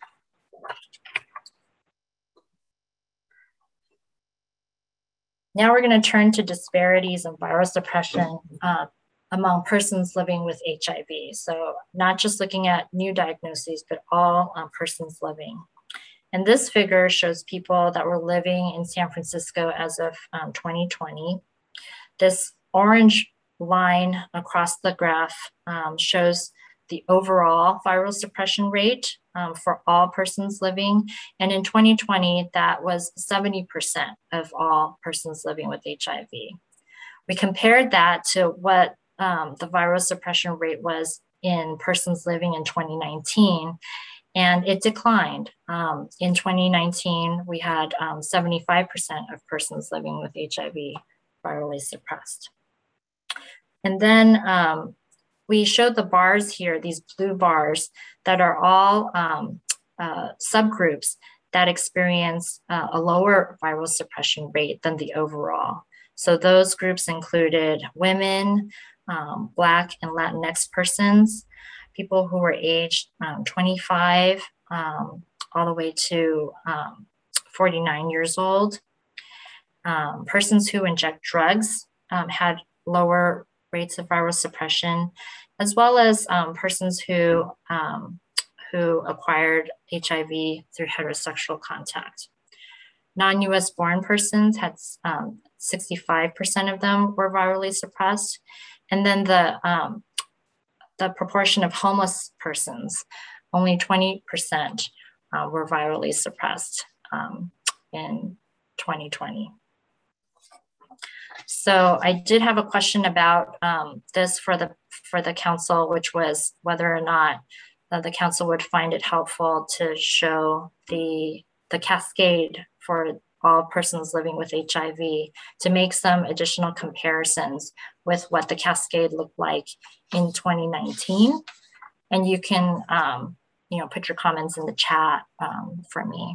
Now we're going to turn to disparities in viral suppression uh, among persons living with H I V. So not just looking at new diagnoses, but all um, persons living. And this figure shows people that were living in San Francisco as of um, twenty twenty. This orange line across the graph um, shows the overall viral suppression rate um, for all persons living. And in twenty twenty, that was seventy percent of all persons living with H I V. We compared that to what um, the viral suppression rate was in persons living in twenty nineteen, and it declined. Um, in twenty nineteen, we had um, seventy-five percent of persons living with H I V virally suppressed. And then um, we showed the bars here, these blue bars that are all um, uh, subgroups that experience uh, a lower viral suppression rate than the overall. So those groups included women, um, Black and Latinx persons, people who were aged um, twenty-five um, all the way to um, forty-nine years old. Um, persons who inject drugs um, had lower rates of viral suppression, as well as um, persons who, um, who acquired H I V through heterosexual contact. Non-U S born persons had um, sixty-five percent of them were virally suppressed. And then the, um, the proportion of homeless persons, only twenty percent uh, were virally suppressed um, in twenty twenty. So I did have a question about um, this for the for the council, which was whether or not uh, the council would find it helpful to show the the cascade for all persons living with H I V to make some additional comparisons with what the cascade looked like in twenty nineteen. And you can um, you know, put your comments in the chat um, for me.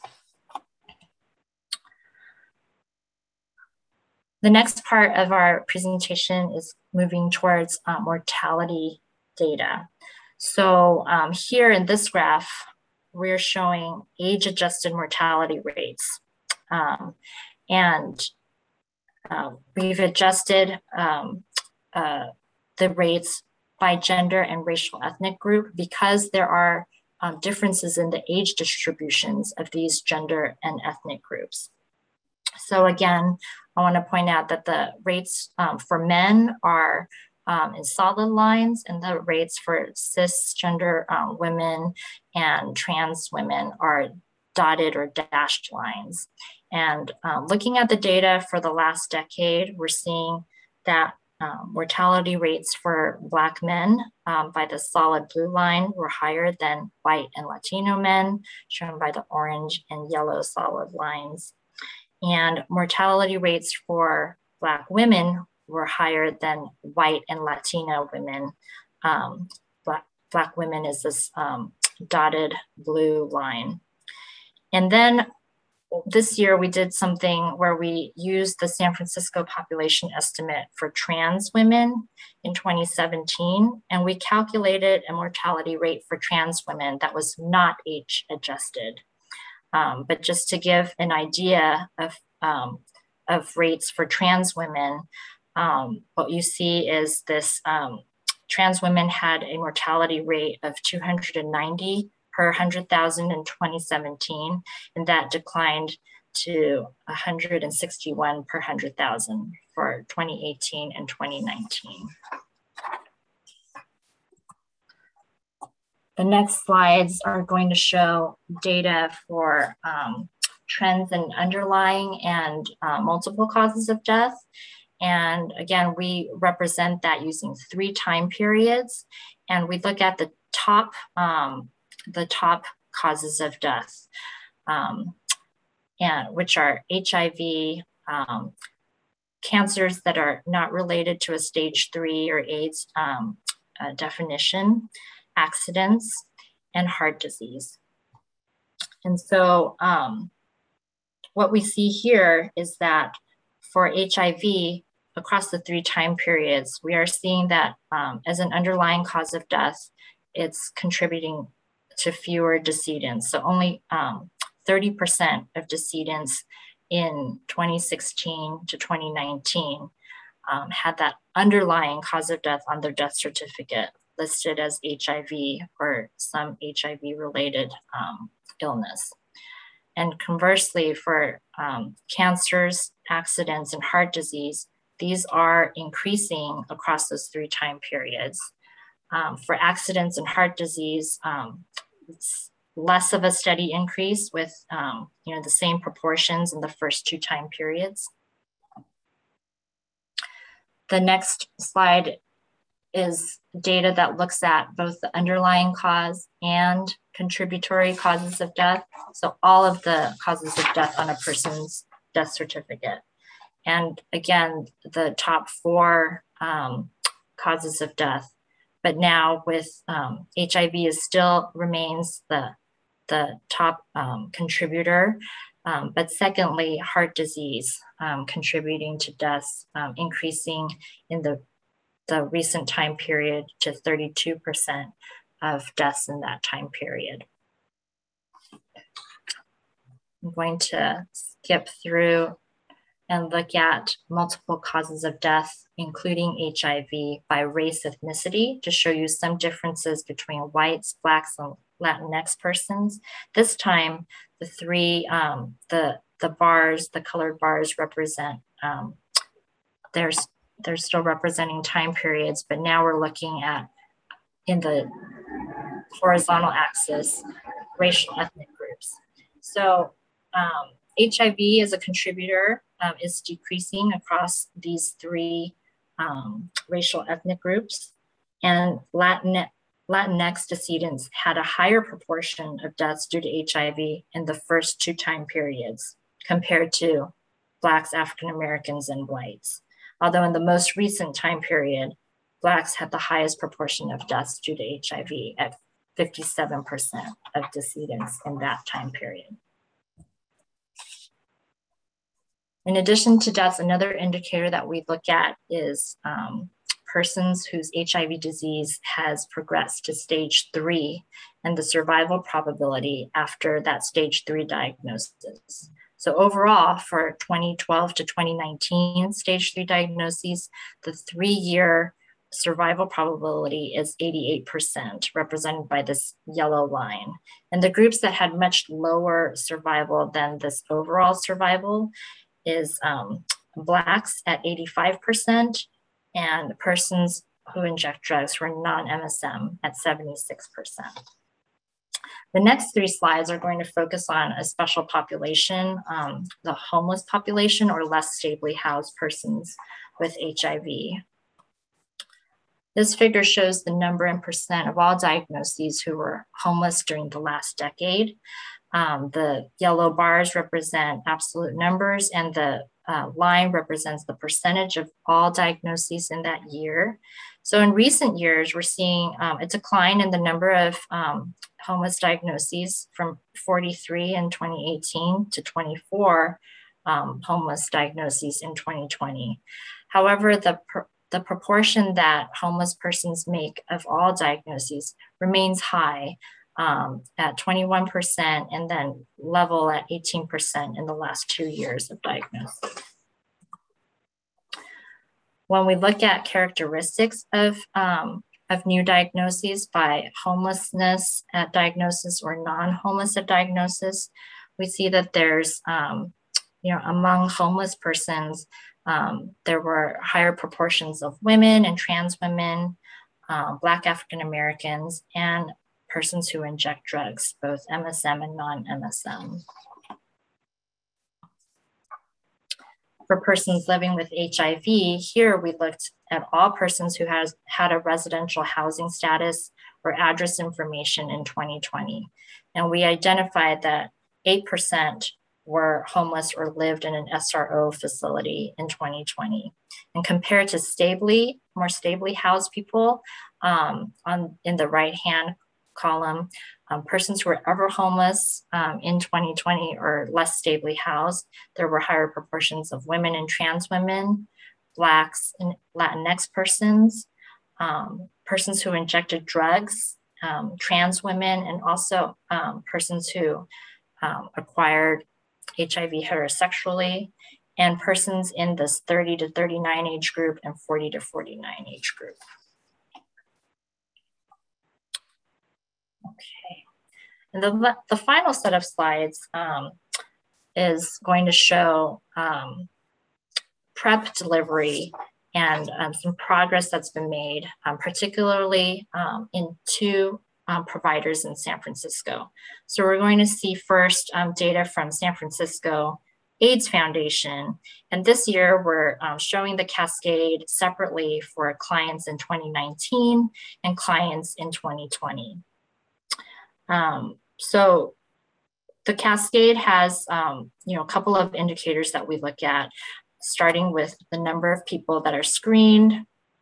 The next part of our presentation is moving towards uh, mortality data. So um, here in this graph, we're showing age-adjusted mortality rates. Um, And uh, we've adjusted um, uh, the rates by gender and racial ethnic group because there are um, differences in the age distributions of these gender and ethnic groups. So again, I want to point out that the rates um, for men are um, in solid lines, and the rates for cisgender um, women and trans women are dotted or dashed lines. And um, looking at the data for the last decade, we're seeing that um, mortality rates for Black men um, by the solid blue line were higher than white and Latino men, shown by the orange and yellow solid lines. And mortality rates for Black women were higher than white and Latina women. Um, Black, Black women is this um, dotted blue line. And then this year we did something where we used the San Francisco population estimate for trans women in twenty seventeen, and we calculated a mortality rate for trans women that was not age adjusted. Um, but just to give an idea of, um, of rates for trans women, um, what you see is this um, trans women had a mortality rate of two hundred ninety per one hundred thousand in twenty seventeen, and that declined to one hundred sixty-one per one hundred thousand for twenty eighteen and twenty nineteen. The next slides are going to show data for um, trends in underlying and uh, multiple causes of death. And again, we represent that using three time periods. And we look at the top, um, the top causes of death, um, and which are H I V, um, cancers that are not related to a stage three or AIDS um, uh, definition, accidents, and heart disease. And so um, what we see here is that for H I V, across the three time periods, we are seeing that um, as an underlying cause of death, it's contributing to fewer decedents. So only um, thirty percent of decedents in twenty sixteen to twenty nineteen um, had that underlying cause of death on their death certificate listed as H I V or some H I V related um, illness. And conversely, for um, cancers, accidents, and heart disease, these are increasing across those three time periods. Um, for accidents and heart disease, um, it's less of a steady increase with um, you know, the same proportions in the first two time periods. The next slide is data that looks at both the underlying cause and contributory causes of death. So all of the causes of death on a person's death certificate. And again, the top four um, causes of death. But now with um, H I V is still remains the, the top um, contributor. Um, but secondly, heart disease um, contributing to deaths, um, increasing in the, the recent time period to thirty-two percent of deaths in that time period. I'm going to skip through and look at multiple causes of death, including H I V by race ethnicity, to show you some differences between whites, Blacks, and Latinx persons. This time, the three, um, the, the bars, the colored bars represent, um, there's, they're still representing time periods, but now we're looking at, in the horizontal axis, racial ethnic groups. So um, H I V as a contributor um, is decreasing across these three um, racial ethnic groups, and Latin, Latinx decedents had a higher proportion of deaths due to H I V in the first two time periods compared to Blacks, African Americans, and whites. Although in the most recent time period, Blacks had the highest proportion of deaths due to H I V at fifty-seven percent of decedents in that time period. In addition to deaths, another indicator that we look at is um, persons whose H I V disease has progressed to stage three and the survival probability after that stage three diagnosis. So overall, for twenty twelve to twenty nineteen stage three diagnoses, the three-year survival probability is eighty-eight percent, represented by this yellow line. And the groups that had much lower survival than this overall survival is um, Blacks at eighty-five percent and persons who inject drugs who are non-M S M at seventy-six percent. The next three slides are going to focus on a special population, um, the homeless population or less stably housed persons with H I V. This figure shows the number and percent of all diagnoses who were homeless during the last decade. Um, the yellow bars represent absolute numbers, and the uh, line represents the percentage of all diagnoses in that year. So in recent years, we're seeing um, a decline in the number of um, homeless diagnoses from forty-three in twenty eighteen to twenty-four um, homeless diagnoses in twenty twenty. However, the pr the proportion that homeless persons make of all diagnoses remains high um, at twenty-one percent and then level at eighteen percent in the last two years of diagnosis. When we look at characteristics of, um, of new diagnoses by homelessness at diagnosis or non-homeless at diagnosis, we see that there's, um, you know, among homeless persons, um, there were higher proportions of women and trans women, uh, Black African Americans, and persons who inject drugs, both M S M and non-M S M. For persons living with H I V, here we looked at all persons who has had a residential housing status or address information in twenty twenty. And we identified that eight percent were homeless or lived in an S R O facility in twenty twenty. And compared to stably, more stably housed people um, on in the right-hand column, um, persons who were ever homeless um, in twenty twenty or less stably housed, there were higher proportions of women and trans women, Blacks and Latinx persons, um, persons who injected drugs, um, trans women, and also um, persons who um, acquired H I V heterosexually, and persons in this thirty to thirty-nine age group and forty to forty-nine age group. Okay, and the, the final set of slides um, is going to show um, PrEP delivery and um, some progress that's been made, um, particularly um, in two um, providers in San Francisco. So we're going to see first um, data from San Francisco AIDS Foundation. And this year we're um, showing the cascade separately for clients in twenty nineteen and clients in twenty twenty. Um, so the cascade has, um, you know, a couple of indicators that we look at, starting with the number of people that are screened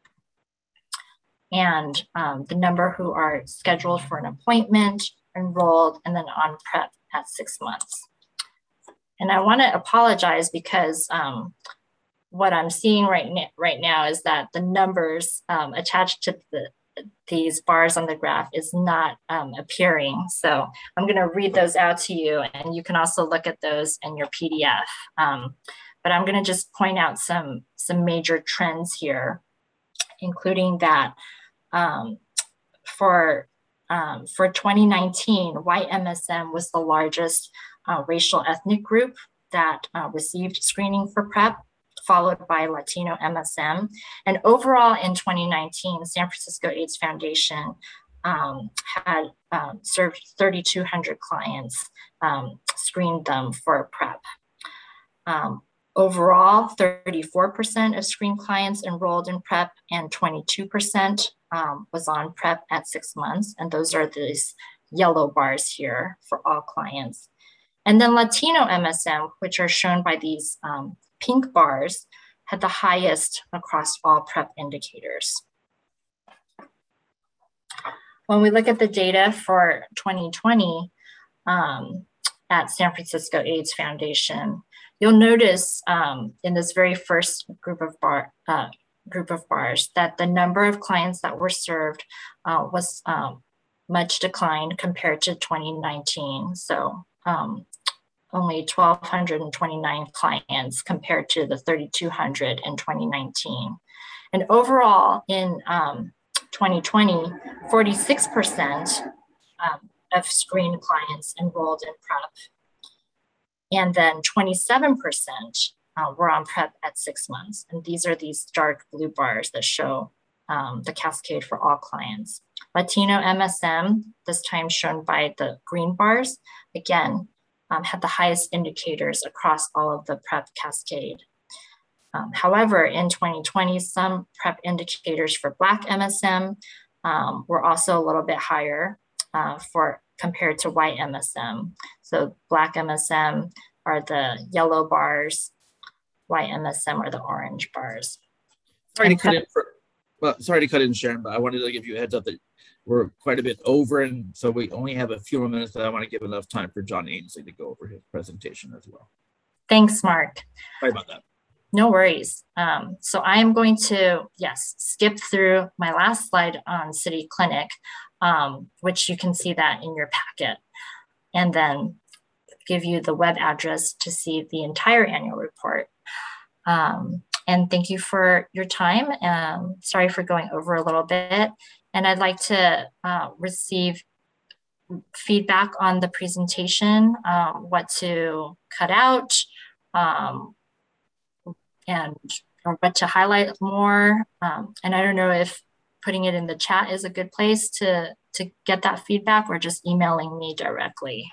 and um, the number who are scheduled for an appointment, enrolled, and then on PrEP at six months. And I want to apologize because um, what I'm seeing right, right now is that the numbers um, attached to the these bars on the graph is not um, appearing. So I'm going to read those out to you, and you can also look at those in your P D F. Um, but I'm going to just point out some, some major trends here, including that um, for, um, for twenty nineteen, white M S M was the largest uh, racial ethnic group that uh, received screening for PrEP, followed by Latino M S M. And overall in twenty nineteen, San Francisco AIDS Foundation um, had um, served thirty-two hundred clients, um, screened them for PrEP. Um, overall, thirty-four percent of screened clients enrolled in PrEP and twenty-two percent um, was on PrEP at six months. And those are these yellow bars here for all clients. And then Latino M S M, which are shown by these um, pink bars, had the highest across all PrEP indicators. When we look at the data for twenty twenty um, at San Francisco AIDS Foundation, you'll notice um, in this very first group of, bar, uh, group of bars that the number of clients that were served uh, was um, much declined compared to twenty nineteen. So um, only one thousand two hundred twenty-nine clients compared to the three thousand two hundred in twenty nineteen. And overall in um, twenty twenty, forty-six percent um, of screened clients enrolled in PrEP. And then twenty-seven percent uh, were on PrEP at six months. And these are these dark blue bars that show um, the cascade for all clients. Latino M S M, this time shown by the green bars, again, um, had the highest indicators across all of the PrEP cascade. Um, however, in twenty twenty, some PrEP indicators for Black M S M um, were also a little bit higher uh, for compared to white M S M. So Black M S M are the yellow bars, white M S M are the orange bars. Sorry and to cut in for, well, sorry to cut in, Sharon, but I wanted to give you a heads up that we're quite a bit over, and so we only have a few more minutes, but I want to give enough time for John Ainsley to go over his presentation as well. Thanks, Mark. Sorry about that. No worries. Um, so I am going to, yes, skip through my last slide on City Clinic, um, which you can see that in your packet, and then give you the web address to see the entire annual report. Um, and thank you for your time. Um, sorry for going over a little bit. And I'd like to uh, receive feedback on the presentation, um, what to cut out, um, and or what to highlight more. Um, and I don't know if putting it in the chat is a good place to, to get that feedback, or just emailing me directly.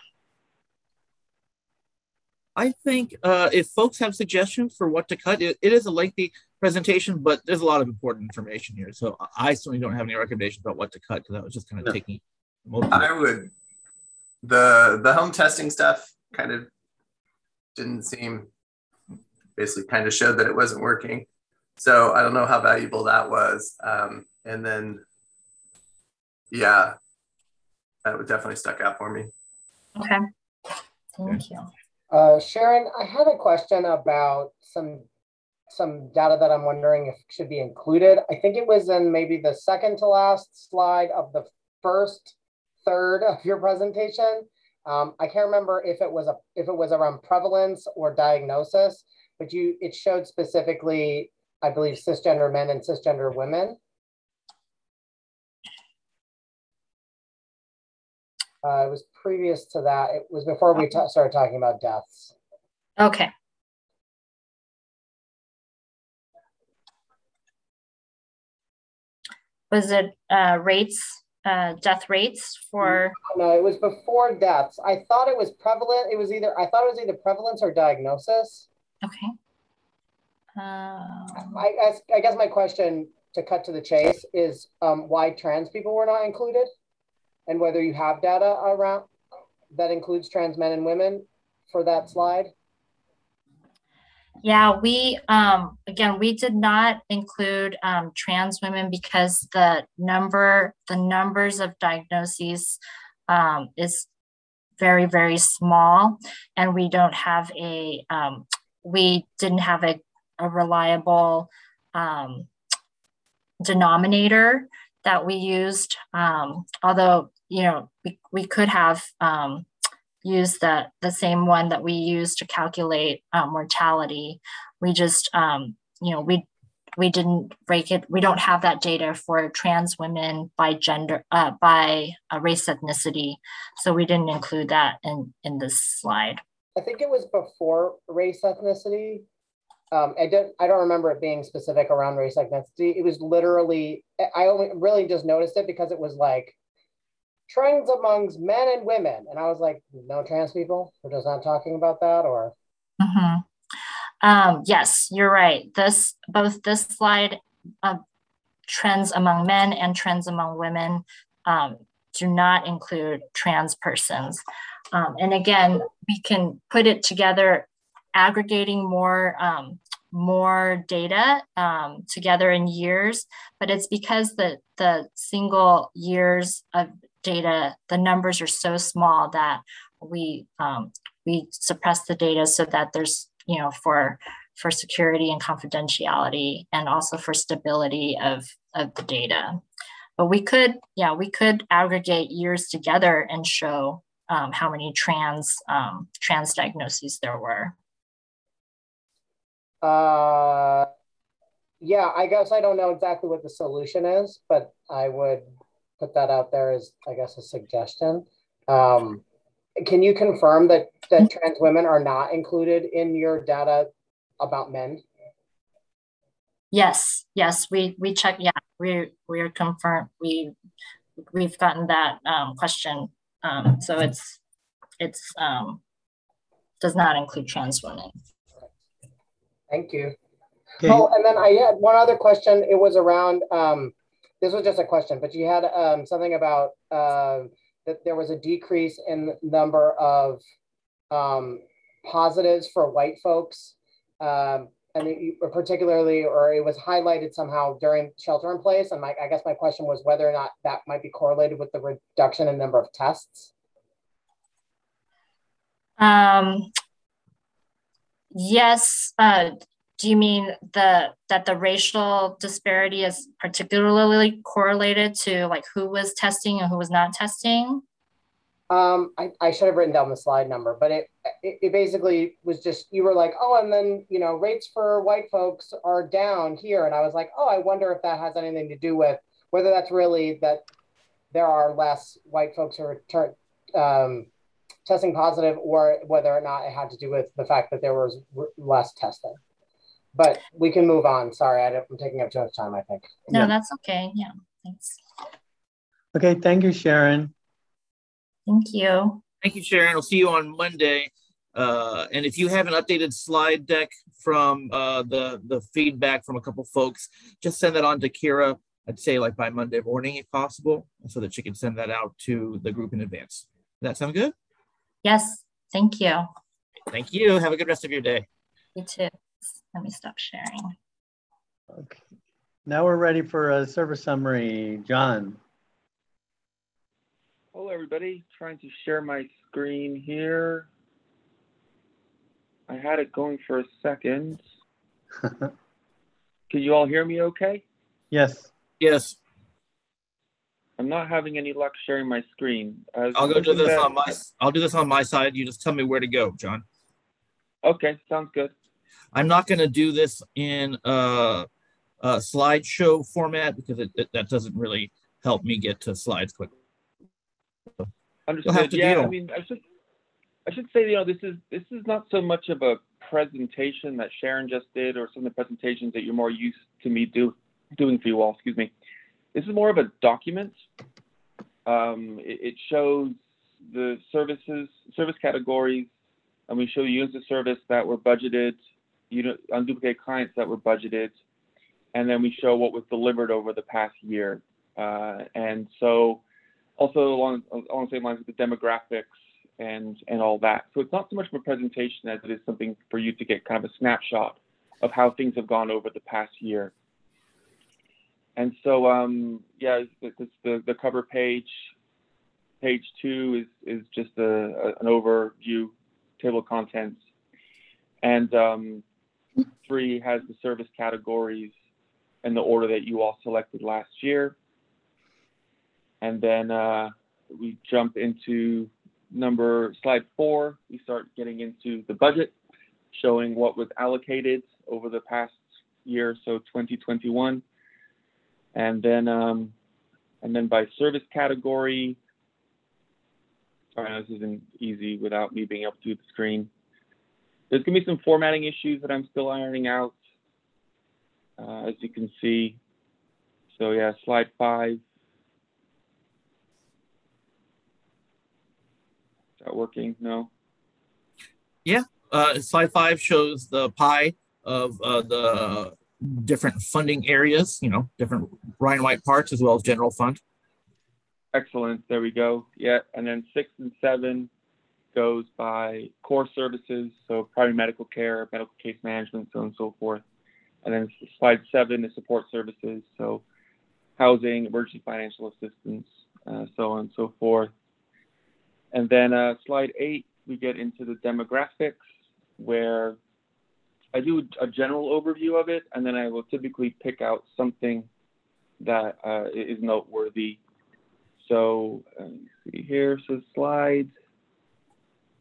I think uh, if folks have suggestions for what to cut, it, it is a lengthy presentation, but there's a lot of important information here. So I certainly don't have any recommendations about what to cut, because I was just kind of no. taking most of I would, the, the home testing stuff kind of didn't seem, basically kind of showed that it wasn't working. So I don't know how valuable that was. Um, and then, yeah, that would definitely stuck out for me. Okay, thank you. Uh, Sharon, I had a question about some some data that I'm wondering if should be included. I think it was in maybe the second to last slide of the first third of your presentation. Um, I can't remember if it was a if it was around prevalence or diagnosis, but you it showed specifically, I believe, cisgender men and cisgender women. Uh, it was previous to that. It was before we started talking about deaths. Okay. Was it uh, rates, uh, death rates for? No, it was before deaths. I thought it was prevalent. It was either, I thought it was either prevalence or diagnosis. Okay. Um, I, guess, I guess my question, to cut to the chase, is um, why trans people were not included, and whether you have data around that includes trans men and women for that slide. Yeah, we, um, again, we did not include um, trans women because the number, the numbers of diagnoses um, is very, very small. And we don't have a, um, we didn't have a, a reliable um, denominator that we used. Um, although, you know, we, we could have um, use the, the same one that we use to calculate uh, mortality. We just, um, you know, we we didn't break it. We don't have that data for trans women by gender, uh, by uh, race ethnicity. So we didn't include that in, in this slide. I think it was before race ethnicity. Um, I don't, I don't remember it being specific around race ethnicity. It was literally, I only really just noticed it because it was like, trends amongst men and women. And I was like, no trans people? We're just not talking about that, or? Mm-hmm. Um, yes, you're right. This, both this slide, uh, trends among men and trends among women um, do not include trans persons. Um, and again, we can put it together, aggregating more, um, more data um, together in years, but it's because the, the single years of data, the numbers are so small that we um, we suppress the data so that there's, you know, for for security and confidentiality, and also for stability of of the data. But we could, yeah, we could aggregate years together and show um, how many trans um, trans diagnoses there were. Uh, yeah, I guess I don't know exactly what the solution is, but I would put that out there as, I guess, a suggestion. Um, can you confirm that, that trans women are not included in your data about men? Yes, yes, we we check. Yeah, we we're confirmed. We we've gotten that um, question. Um, so it's it's um, does not include trans women. Thank you. Okay. Oh, and then I had one other question. It was around, um, this was just a question, but you had um, something about uh, that there was a decrease in the number of um, positives for white folks. Um, and it, particularly, or it was highlighted somehow during shelter in place. And my, I guess my question was whether or not that might be correlated with the reduction in number of tests. Um, yes. Uh, do you mean the that the racial disparity is particularly correlated to like who was testing and who was not testing? Um, I, I should have written down the slide number, but it, it it basically was just, you were like, oh, and then, you know, rates for white folks are down here. And I was like, oh, I wonder if that has anything to do with whether that's really that there are less white folks who are ter- um, testing positive, or whether or not it had to do with the fact that there was r- less testing. But we can move on. Sorry, I I'm taking up too much time, I think. No, Yeah. that's okay. Yeah, thanks. Okay, thank you, Sharon. Thank you. Thank you, Sharon. I'll see you on Monday. Uh, and if you have an updated slide deck from uh, the, the feedback from a couple folks, just send that on to Kira, I'd say like by Monday morning, if possible, so that she can send that out to the group in advance. Does that sound good? Yes, thank you. Thank you. Have a good rest of your day. You too. Let me stop sharing. Okay. Now we're ready for a service summary. John. Hello, everybody. Trying to share my screen here. I had it going for a second. Can you all hear me okay? Yes. Yes. I'm not having any luck sharing my screen. Uh, I'll go do this that... on my. I'll do this on my side. You just tell me where to go, John. Okay, sounds good. I'm not going to do this in a, a slideshow format because it, it, that doesn't really help me get to slides quickly. Understood. You'll have to yeah, deal. I mean, I should, I should say, you know, this is this is not so much of a presentation that Sharon just did, or some of the presentations that you're more used to me do doing for you all. Excuse me. This is more of a document. Um, it, it shows the services, service categories, and we show units of service that were budgeted, unit unduplicate clients that were budgeted, and then we show what was delivered over the past year. Uh, and so. Also along, along the same lines with the demographics and, and all that. So it's not so much of a presentation as it is something for you to get kind of a snapshot of how things have gone over the past year. And so, um, yeah, it's, it's the, the cover page. Page two is, is just a, a, an overview, table of contents. And um, three has the service categories in the order that you all selected last year. And then uh, we jump into number slide four. We start getting into the budget, showing what was allocated over the past year, so twenty twenty-one. And then, um, and then by service category. Sorry, this isn't easy without me being able to do the screen. There's gonna be some formatting issues that I'm still ironing out, uh, as you can see. So yeah, slide five. That working? No. Yeah. Uh, slide five shows the pie of uh, the different funding areas. You know, different Ryan White parts as well as general fund. Excellent. There we go. Yeah. And then six and seven goes by core services, so primary medical care, medical case management, so on and so forth. And then slide seven is support services, so housing, emergency financial assistance, uh, so on and so forth. And then uh, slide eight, we get into the demographics, where I do a general overview of it, and then I will typically pick out something that uh, is noteworthy. So uh, let's see here, so slide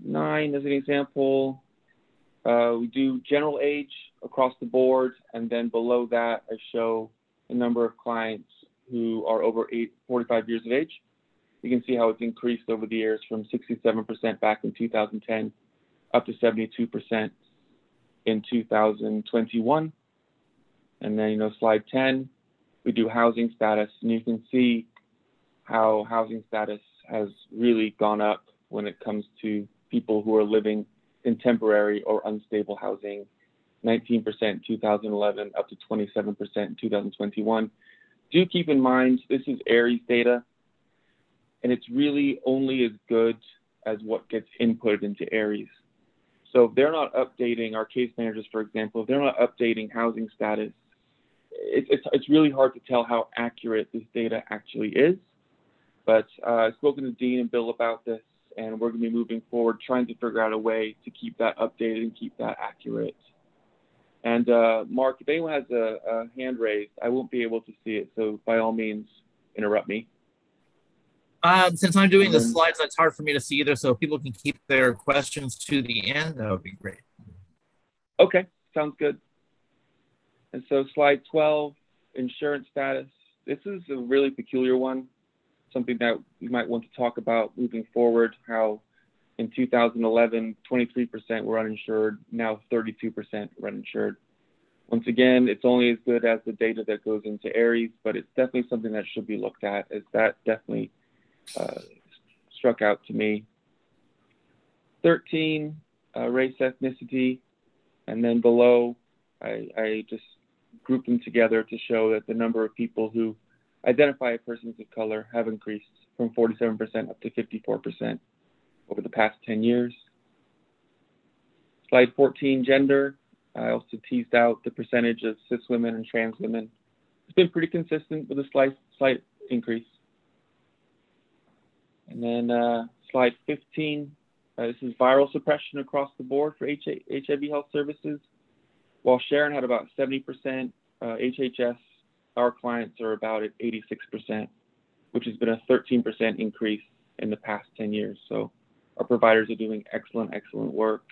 nine as an example, uh, we do general age across the board, and then below that I show the number of clients who are over eight, forty-five years of age. You can see how it's increased over the years from sixty-seven percent back in two thousand ten up to seventy-two percent in two thousand twenty-one. And then, you know, slide ten, we do housing status, and you can see how housing status has really gone up when it comes to people who are living in temporary or unstable housing, nineteen percent in two thousand eleven, up to twenty-seven percent in two thousand twenty-one. Do keep in mind, this is ARES data, and it's really only as good as what gets input into ARES. So if they're not updating, our case managers, for example, if they're not updating housing status, it, it's, it's really hard to tell how accurate this data actually is. But uh, I've spoken to Dean and Bill about this, and we're going to be moving forward, trying to figure out a way to keep that updated and keep that accurate. And uh, Mark, if anyone has a, a hand raised, I won't be able to see it. So by all means, interrupt me. Um, since I'm doing And the then- slides, it's hard for me to see either. So if people can keep their questions to the end, that would be great. Okay, sounds good. And so slide twelve, insurance status. This is a really peculiar one, something that we might want to talk about moving forward, how in two thousand eleven, twenty-three percent were uninsured, now thirty-two percent were uninsured. Once again, it's only as good as the data that goes into ARES, but it's definitely something that should be looked at, as that definitely uh, struck out to me. thirteen, uh, race, ethnicity, and then below, I, I just grouped them together to show that the number of people who identify as persons of color have increased from forty-seven percent up to fifty-four percent over the past ten years. Slide fourteen, gender. I also teased out the percentage of cis women and trans women. It's been pretty consistent with a slight, slight increase. And then uh, slide fifteen, uh, this is viral suppression across the board for H I V health services. While Sharon had about seventy percent, uh, H H S, our clients are about at eighty-six percent, which has been a thirteen percent increase in the past ten years. So our providers are doing excellent, excellent work.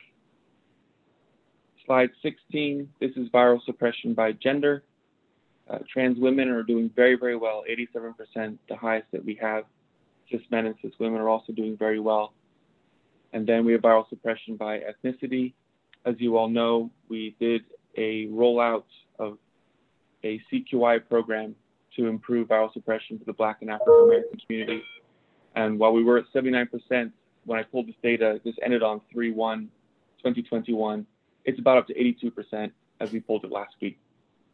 Slide sixteen, this is viral suppression by gender. Uh, trans women are doing very, very well, eighty-seven percent, the highest that we have. Cis men and cis women are also doing very well. And then we have viral suppression by ethnicity. As you all know, we did a rollout of a C Q I program to improve viral suppression for the Black and African American community. And while we were at seventy-nine percent, when I pulled this data, this ended on three one twenty twenty-one. It's about up to eighty-two percent as we pulled it last week.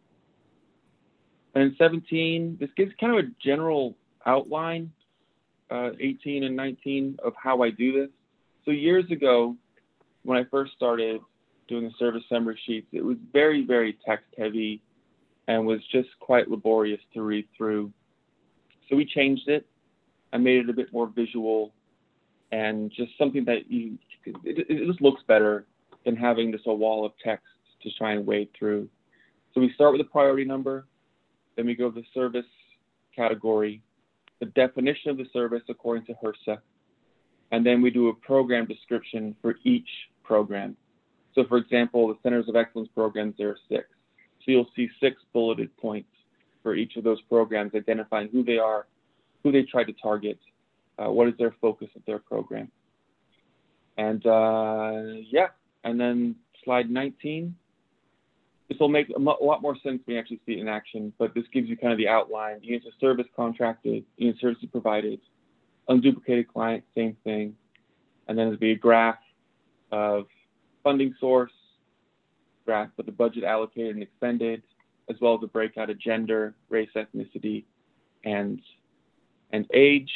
And in seventeen, this gives kind of a general outline, uh, eighteen and nineteen, of how I do this. So years ago, when I first started doing the service summary sheets, it was very, very text heavy and was just quite laborious to read through. So we changed it. I made it a bit more visual and just something that you, it, it just looks better than having this a wall of text to try and wade through. So we start with a priority number, then we go to the service category, the definition of the service according to HRSA, and then we do a program description for each program. So for example, the Centers of Excellence programs, there are six. So you'll see six bulleted points for each of those programs, identifying who they are, who they try to target, uh, what is their focus of their program. And uh, yeah, and then slide nineteen. This will make a lot more sense when you actually see it in action, but this gives you kind of the outline. Units of service contracted, units of services provided, unduplicated client, same thing. And then there'll be a graph of funding source, graph with the budget allocated and expended, as well as a breakout of gender, race, ethnicity, and, and age.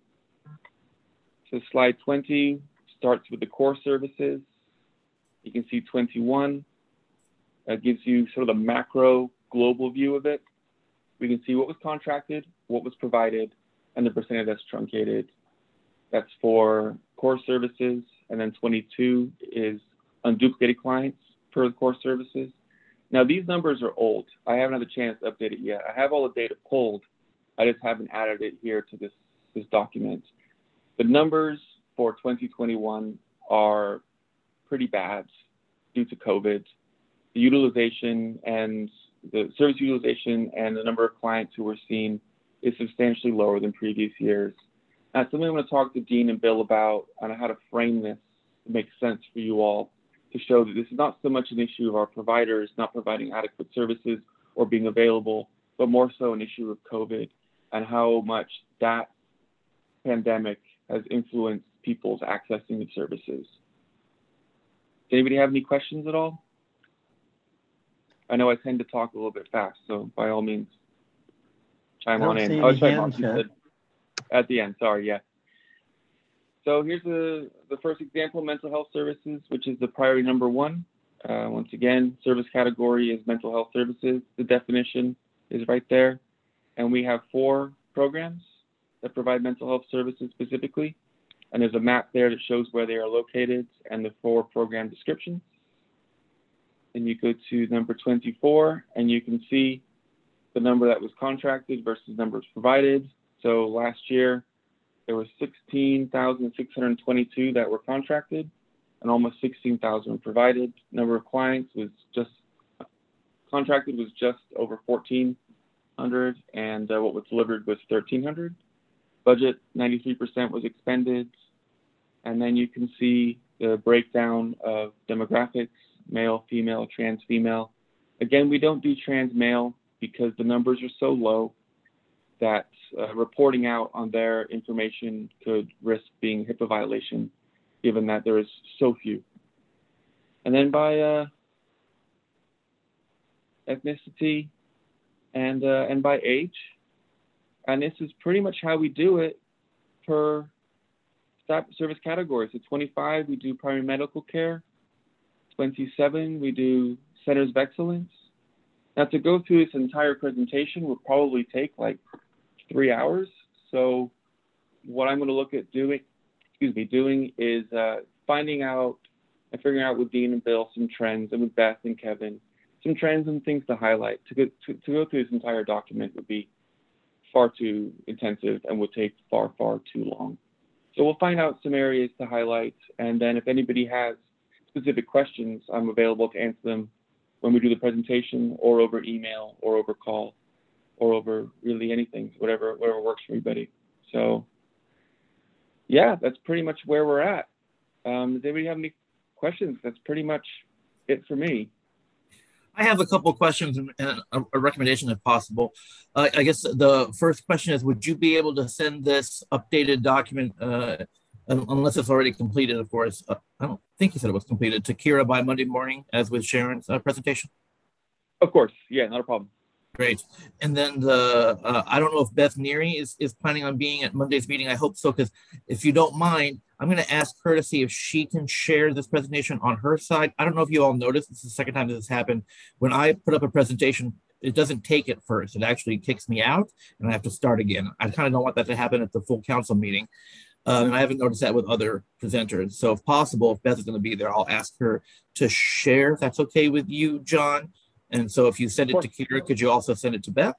So slide twenty starts with the core services. You can see twenty-one. That gives you sort of the macro global view of it. We can see what was contracted, what was provided, and the percentage that's truncated. That's for core services. And then twenty-two is unduplicated clients per the core services. Now these numbers are old. I haven't had a chance to update it yet. I have all the data pulled. I just haven't added it here to this, this document. The numbers for twenty twenty-one are pretty bad due to COVID. The utilization and the service utilization and the number of clients who we're seeing is substantially lower than previous years. That's something I'm going to talk to Dean and Bill about on how to frame this to make sense for you all, to show that this is not so much an issue of our providers not providing adequate services or being available, but more so an issue of COVID and how much that pandemic has influenced people's accessing of services. Does anybody have any questions at all? I know I tend to talk a little bit fast, so by all means, chime on in. Oh, sorry, Mark, you said at the end, sorry, yeah. So here's the, the first example, mental health services, which is the priority number one. Uh, once again, service category is mental health services. The definition is right there. And we have four programs that provide mental health services specifically. And there's a map there that shows where they are located and the four program descriptions. And you go to number twenty-four and you can see the number that was contracted versus numbers provided. So last year, there were sixteen thousand six hundred twenty-two that were contracted and almost sixteen thousand provided. Number of clients was just, contracted was just over fourteen hundred and uh, what was delivered was thirteen hundred. Budget, ninety-three percent was expended. And then you can see the breakdown of demographics, male, female, trans female. Again, we don't do trans male because the numbers are so low that uh, reporting out on their information could risk being HIPAA violation, given that there is so few. And then by uh, ethnicity and uh, and by age, and this is pretty much how we do it per service category. So twenty-five, we do primary medical care. twenty-seven, we do centers of excellence. Now, to go through this entire presentation will probably take like three hours. So what I'm going to look at doing, excuse me, doing is uh, finding out and figuring out with Dean and Bill some trends, and with Beth and Kevin, some trends and things to highlight. To go, to, to go through this entire document would be far too intensive and would take far, far too long. So we'll find out some areas to highlight, and then if anybody has specific questions, I'm available to answer them when we do the presentation, or over email, or over call, or over really anything, whatever whatever works for everybody. So yeah, that's pretty much where we're at. Um, does anybody have any questions? That's pretty much it for me. I have a couple of questions and a, a recommendation if possible. Uh, I guess the first question is, would you be able to send this updated document, uh, unless it's already completed, of course, uh, I don't think you said it was completed, to Kira by Monday morning, as with Sharon's uh, presentation? Of course, yeah, not a problem. Great. And then the, uh, I don't know if Beth Neary is, is planning on being at Monday's meeting. I hope so, because if you don't mind, I'm going to ask her to see if she can share this presentation on her side. I don't know if you all noticed, this is the second time this has happened. When I put up a presentation, it doesn't take it first. It actually kicks me out and I have to start again. I kind of don't want that to happen at the full council meeting. Um, and I haven't noticed that with other presenters. So if possible, if Beth is going to be there, I'll ask her to share, if that's okay with you, John. And so if you send it to Kira, could you also send it to Beth?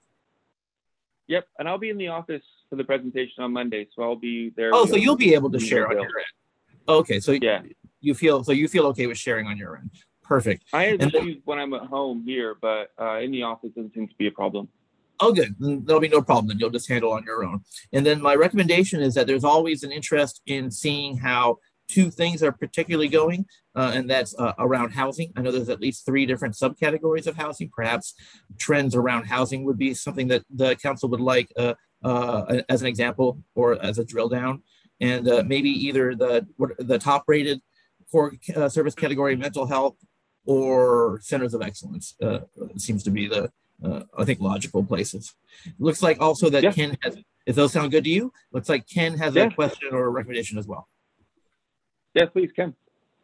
Yep, and I'll be in the office for the presentation on Monday, so I'll be there. Oh, so you'll be able to share on your end. Okay, so yeah, you feel so you feel okay with sharing on your end. Perfect. I have and issues when I'm at home here, but uh, in the office doesn't seem to be a problem. Oh, good. Then there'll be no problem. Then you'll just handle on your own. And then my recommendation is that there's always an interest in seeing how two things are particularly going, uh, and that's uh, around housing. I know there's at least three different subcategories of housing. Perhaps trends around housing would be something that the council would like uh, uh, as an example or as a drill down. And uh, maybe either the the top rated core uh, service category, mental health, or centers of excellence uh, seems to be the, uh, I think, logical places. It looks like also that yeah. Ken has, if those sound good to you, looks like Ken has yeah. a question or a recommendation as well. Yeah, please, Ken.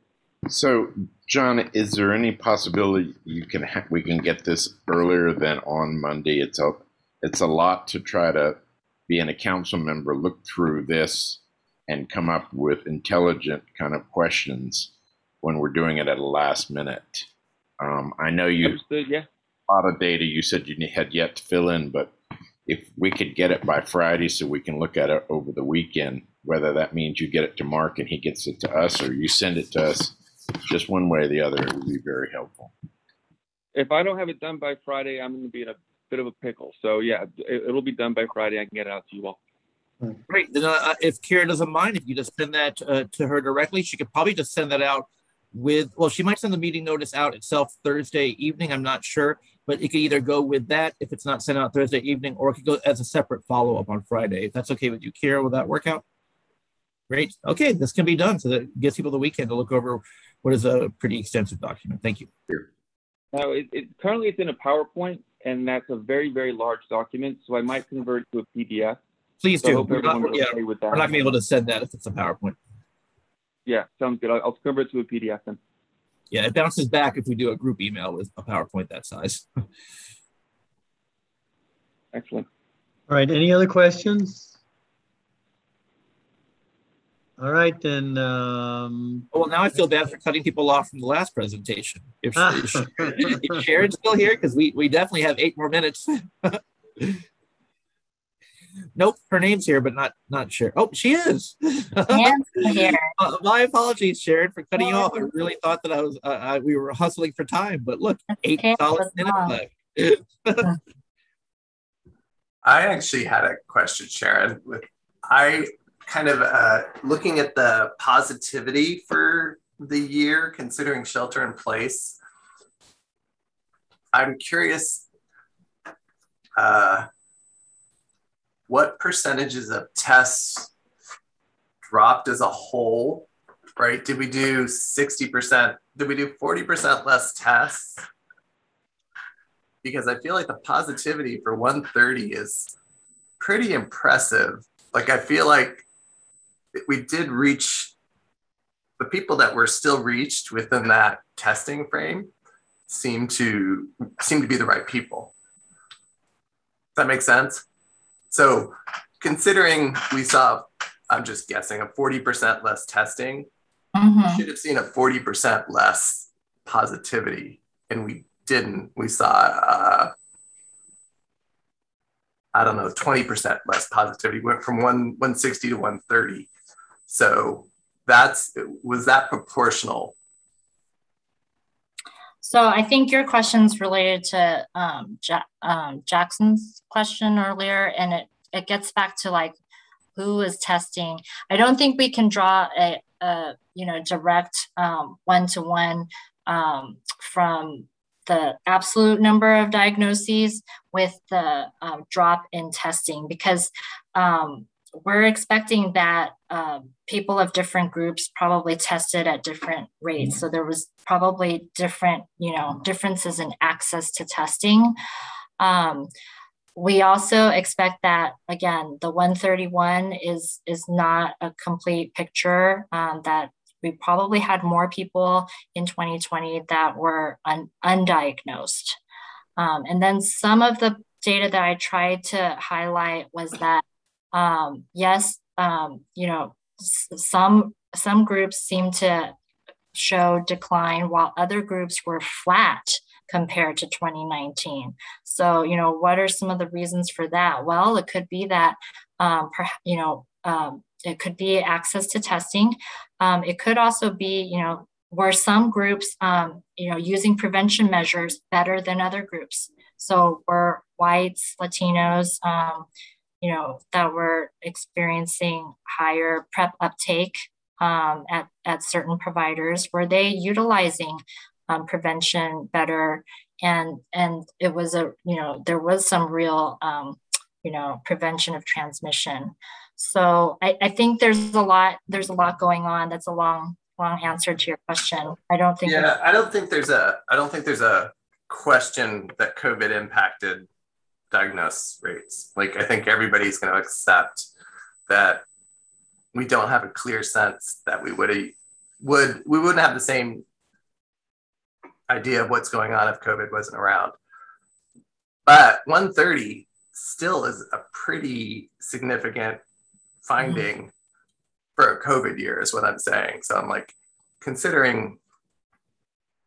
So, John, is there any possibility you can ha- we can get this earlier than on Monday? It's a it's a lot to try to, being a council member, look through this and come up with intelligent kind of questions when we're doing it at the last minute. Um, I know you Understood, yeah. a lot of data you said you had yet to fill in, but if we could get it by Friday so we can look at it over the weekend, whether that means you get it to Mark and he gets it to us, or you send it to us, just one way or the other, it would be very helpful. If I don't have it done by Friday, I'm going to be in a bit of a pickle. So yeah, it, it'll be done by Friday. I can get it out to you all. Great. Then uh, if Kira doesn't mind, if you just send that uh, to her directly, she could probably just send that out with, well, she might send the meeting notice out itself Thursday evening. I'm not sure, but it could either go with that if it's not sent out Thursday evening, or it could go as a separate follow-up on Friday. If that's okay with you, Kira, will that work out? Great. Okay, this can be done so that it gives people the weekend to look over what is a pretty extensive document. Thank you. Now, it, it currently it's in a PowerPoint, and that's a very, very large document. So I might convert it to a P D F. Please so do. I hope We're not, everyone's yeah, okay with that. we're not going to be able to send that if it's a PowerPoint. Yeah, sounds good. I'll, I'll convert it to a P D F then. Yeah, it bounces back if we do a group email with a PowerPoint that size. Excellent. All right, any other questions? All right, then. Um... Well, now I feel bad for cutting people off from the last presentation. If, if, if Sharon's still here, because we, we definitely have eight more minutes. Nope, her name's here, but not not Sharon. Oh, she is. Yeah, here. uh, my apologies, Sharon, for cutting you off. I really thought that I was uh, I, we were hustling for time, but look, eight okay, solid minutes left. I actually had a question, Sharon. With I kind of uh, looking at the positivity for the year, considering shelter in place. I'm curious. Uh, What percentages of tests dropped as a whole, right? Did we do sixty percent? Did we do forty percent less tests? Because I feel like the positivity for one thirty is pretty impressive. Like I feel like we did reach the people that were still reached within that testing frame seem to seem to be the right people. Does that make sense? So considering we saw, I'm just guessing, a forty percent less testing, Mm-hmm. we should have seen a forty percent less positivity, and we didn't. We saw, uh, I don't know, twenty percent less positivity. Went from one, 160 to one thirty. So that's, was that proportional? So I think your question's related to um, ja um, Jackson's question earlier, and it, it gets back to like who is testing. I don't think we can draw a, a you know, direct um, one-to-one um, from the absolute number of diagnoses with the um, drop in testing, because um, we're expecting that um, people of different groups probably tested at different rates. So there was probably different, you know, differences in access to testing. Um, we also expect that, again, the one thirty-one is, is not a complete picture, um, that we probably had more people in twenty twenty that were un undiagnosed. Um, and then some of the data that I tried to highlight was that Um, yes, um, you know, some some groups seem to show decline while other groups were flat compared to twenty nineteen. So, you know, what are some of the reasons for that? Well, it could be that, um, you know, um, it could be access to testing. Um, it could also be, you know, were some groups, um, you know, using prevention measures better than other groups. So were whites, Latinos, um, you know, that were experiencing higher PrEP uptake um, at, at certain providers, were they utilizing um, prevention better? And, and it was a, you know, there was some real, um, you know, prevention of transmission. So I, I think there's a lot, there's a lot going on. That's a long, long answer to your question. I don't think- Yeah, I don't think there's a, I don't think there's a question that COVID impacted diagnosis rates. Like, I think everybody's going to accept that we don't have a clear sense that we would would we wouldn't have the same idea of what's going on if COVID wasn't around. But one thirty still is a pretty significant finding mm-hmm. for a COVID year, is what I'm saying. So I'm like, considering,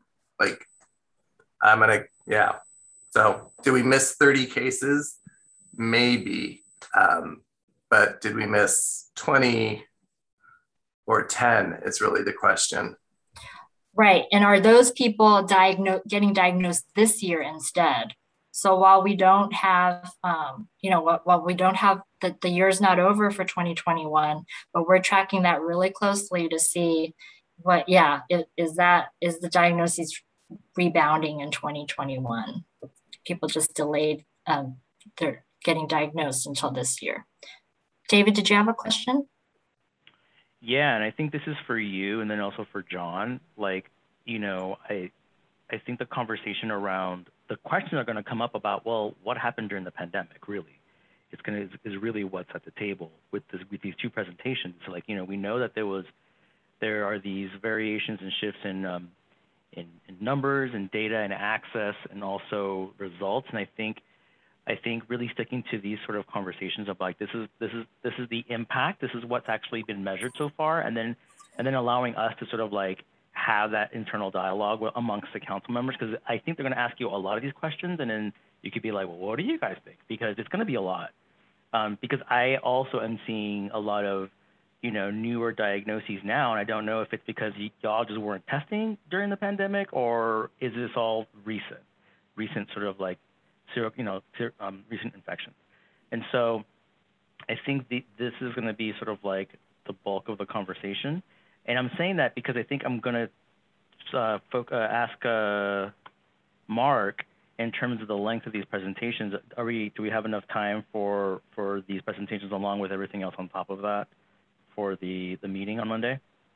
like, I'm gonna, yeah. So do we miss thirty cases maybe. Um, but did we miss twenty or ten is really the question. Right. And are those people diagnosed, getting diagnosed this year instead? So while we don't have, um, you know, while, while we don't have, the, the year's not over for twenty twenty-one, but we're tracking that really closely to see what, yeah, is, is that, is the diagnosis rebounding in twenty twenty-one? People just delayed um, their getting diagnosed until this year. David, did you have a question? Yeah, and I think this is for you and then also for John. Like, you know, I I think the conversation around the questions are going to come up about, well, what happened during the pandemic, really? It's going to is really what's at the table with this with these two presentations. So, like, you know, we know that there was there are these variations and shifts in um, in, in numbers and data and access and also results. And I think I think really sticking to these sort of conversations of like, this is this is this is the impact, this is what's actually been measured so far, and then and then allowing us to sort of like have that internal dialogue amongst the council members, because I think they're going to ask you a lot of these questions, and then you could be like, well, what do you guys think? Because it's going to be a lot. Um, because I also am seeing a lot of, you know, newer diagnoses now, and I don't know if it's because y'all just weren't testing during the pandemic, or is this all recent, recent sort of like, you know, um, recent infections. And so I think the, this is going to be sort of like the bulk of the conversation. And I'm saying that because I think I'm going to uh, uh, ask uh, Mark in terms of the length of these presentations. Are we, do we have enough time for, for these presentations along with everything else on top of that for the, the meeting on Monday?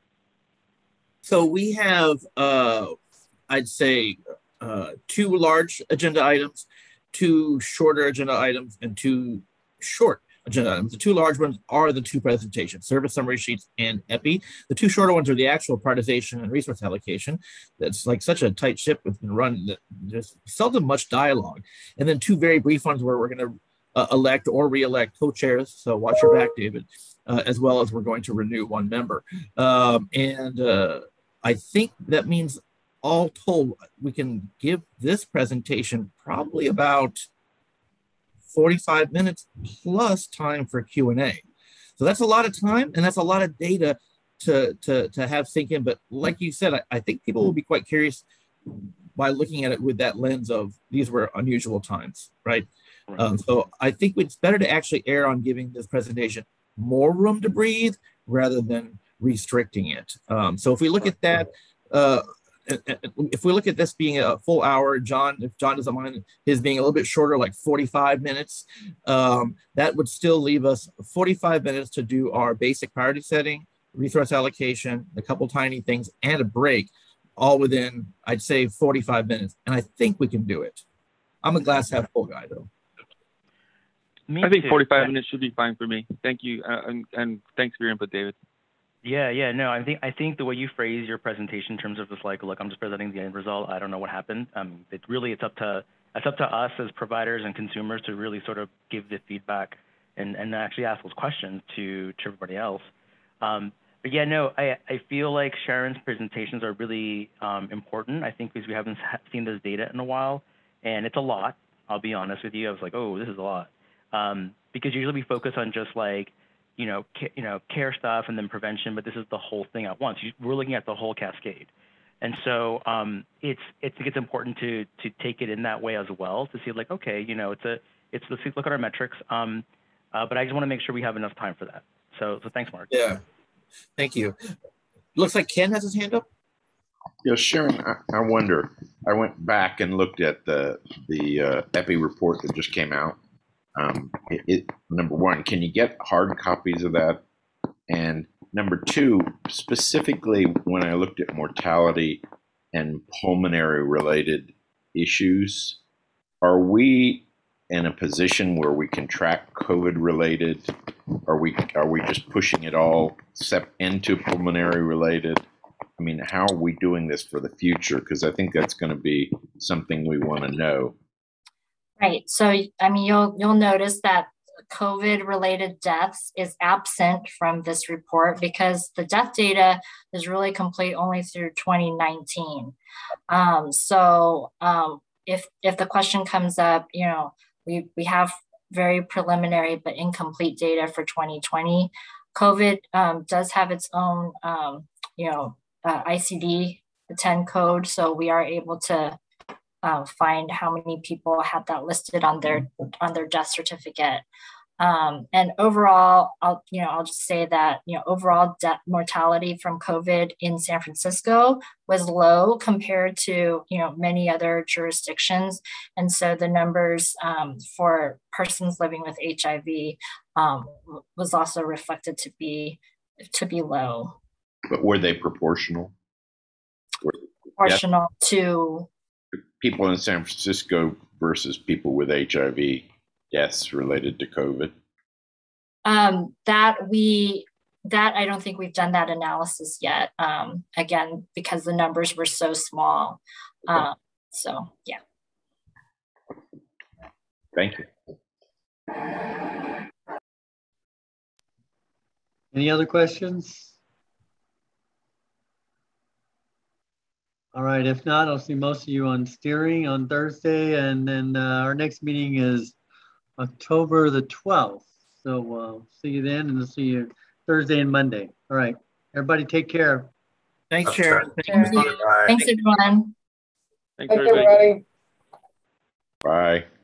So we have, uh, I'd say, uh, two large agenda items, two shorter agenda items, and two short agenda items. The two large ones are the two presentations, service summary sheets and E P I. The two shorter ones are the actual prioritization and resource allocation. That's like such a tight ship that's been run that there's seldom much dialogue. And then two very brief ones where we're going to uh, elect or re-elect co-chairs. So watch your back, David, uh, as well as we're going to renew one member. Um, and uh, I think that means all told, we can give this presentation probably about forty-five minutes plus time for Q and A. So that's a lot of time, and that's a lot of data to, to, to have sink in. But like you said, I, I think people will be quite curious by looking at it with that lens of these were unusual times, right? right. Um, so I think it's better to actually err on giving this presentation more room to breathe rather than restricting it. Um, so if we look at that, uh, if we look at this being a full hour, John, if John doesn't mind his being a little bit shorter, like forty-five minutes, um, that would still leave us forty-five minutes to do our basic priority setting, resource allocation, a couple tiny things, and a break, all within, I'd say, forty-five minutes. And I think we can do it. I'm a glass half full guy, though. Me I think too. forty-five minutes should be fine for me. Thank you. Uh, and, and thanks for your input, David. Yeah, yeah, no, I think I think the way you phrase your presentation in terms of just like, look, I'm just presenting the end result. I don't know what happened. Um, it really, it's up to it's up to us as providers and consumers to really sort of give the feedback and, and actually ask those questions to to everybody else. Um, but yeah, no, I I feel like Sharon's presentations are really um, important. I think because we haven't seen this data in a while, and it's a lot. I'll be honest with you. I was like, oh, this is a lot, um, because usually we focus on just like, you know, ca you know, care stuff and then prevention, but this is the whole thing at once. We're looking at the whole cascade. And so um, it's, it's, I think it's important to, to take it in that way as well, to see like, okay, you know, it's a, it's, let's look at our metrics. Um, uh, but I just want to make sure we have enough time for that. So, so thanks, Mark. Yeah, thank you. Looks like Ken has his hand up. Yeah, Sharon, I, I wonder, I went back and looked at the, the uh, E P I report that just came out. Um, it, it, number one, can you get hard copies of that? And number two, specifically when I looked at mortality and pulmonary related issues, are we in a position where we can track COVID related? Are we, are we just pushing it all step into pulmonary related? I mean, how are we doing this for the future? Because I think that's going to be something we want to know. Right. So, I mean, you'll you'll notice that COVID-related deaths is absent from this report because the death data is really complete only through twenty nineteen. Um, so, um, if if the question comes up, you know, we we have very preliminary but incomplete data for twenty twenty. COVID um, does have its own, um, you know, uh, I C D ten code, so we are able to uh, find how many people had that listed on their on their death certificate. Um, and overall, I'll you know I'll just say that you know overall death mortality from COVID in San Francisco was low compared to you know many other jurisdictions, and so the numbers um, for persons living with H I V um, was also reflected to be to be low. But were they proportional? Were, proportional yeah. to people in San Francisco versus people with H I V deaths related to COVID? Um, that we, that I don't think we've done that analysis yet. Um, again, because the numbers were so small. Okay. Um, so yeah. Thank you. Any other questions? All right, if not, I'll see most of you on steering on Thursday, and then uh, our next meeting is October the twelfth. So uh, see you then, and we'll see you Thursday and Monday. All right, everybody take care. Thanks, Sharon. Thank you. Thanks, everyone. Thanks, Thank everybody. Bye.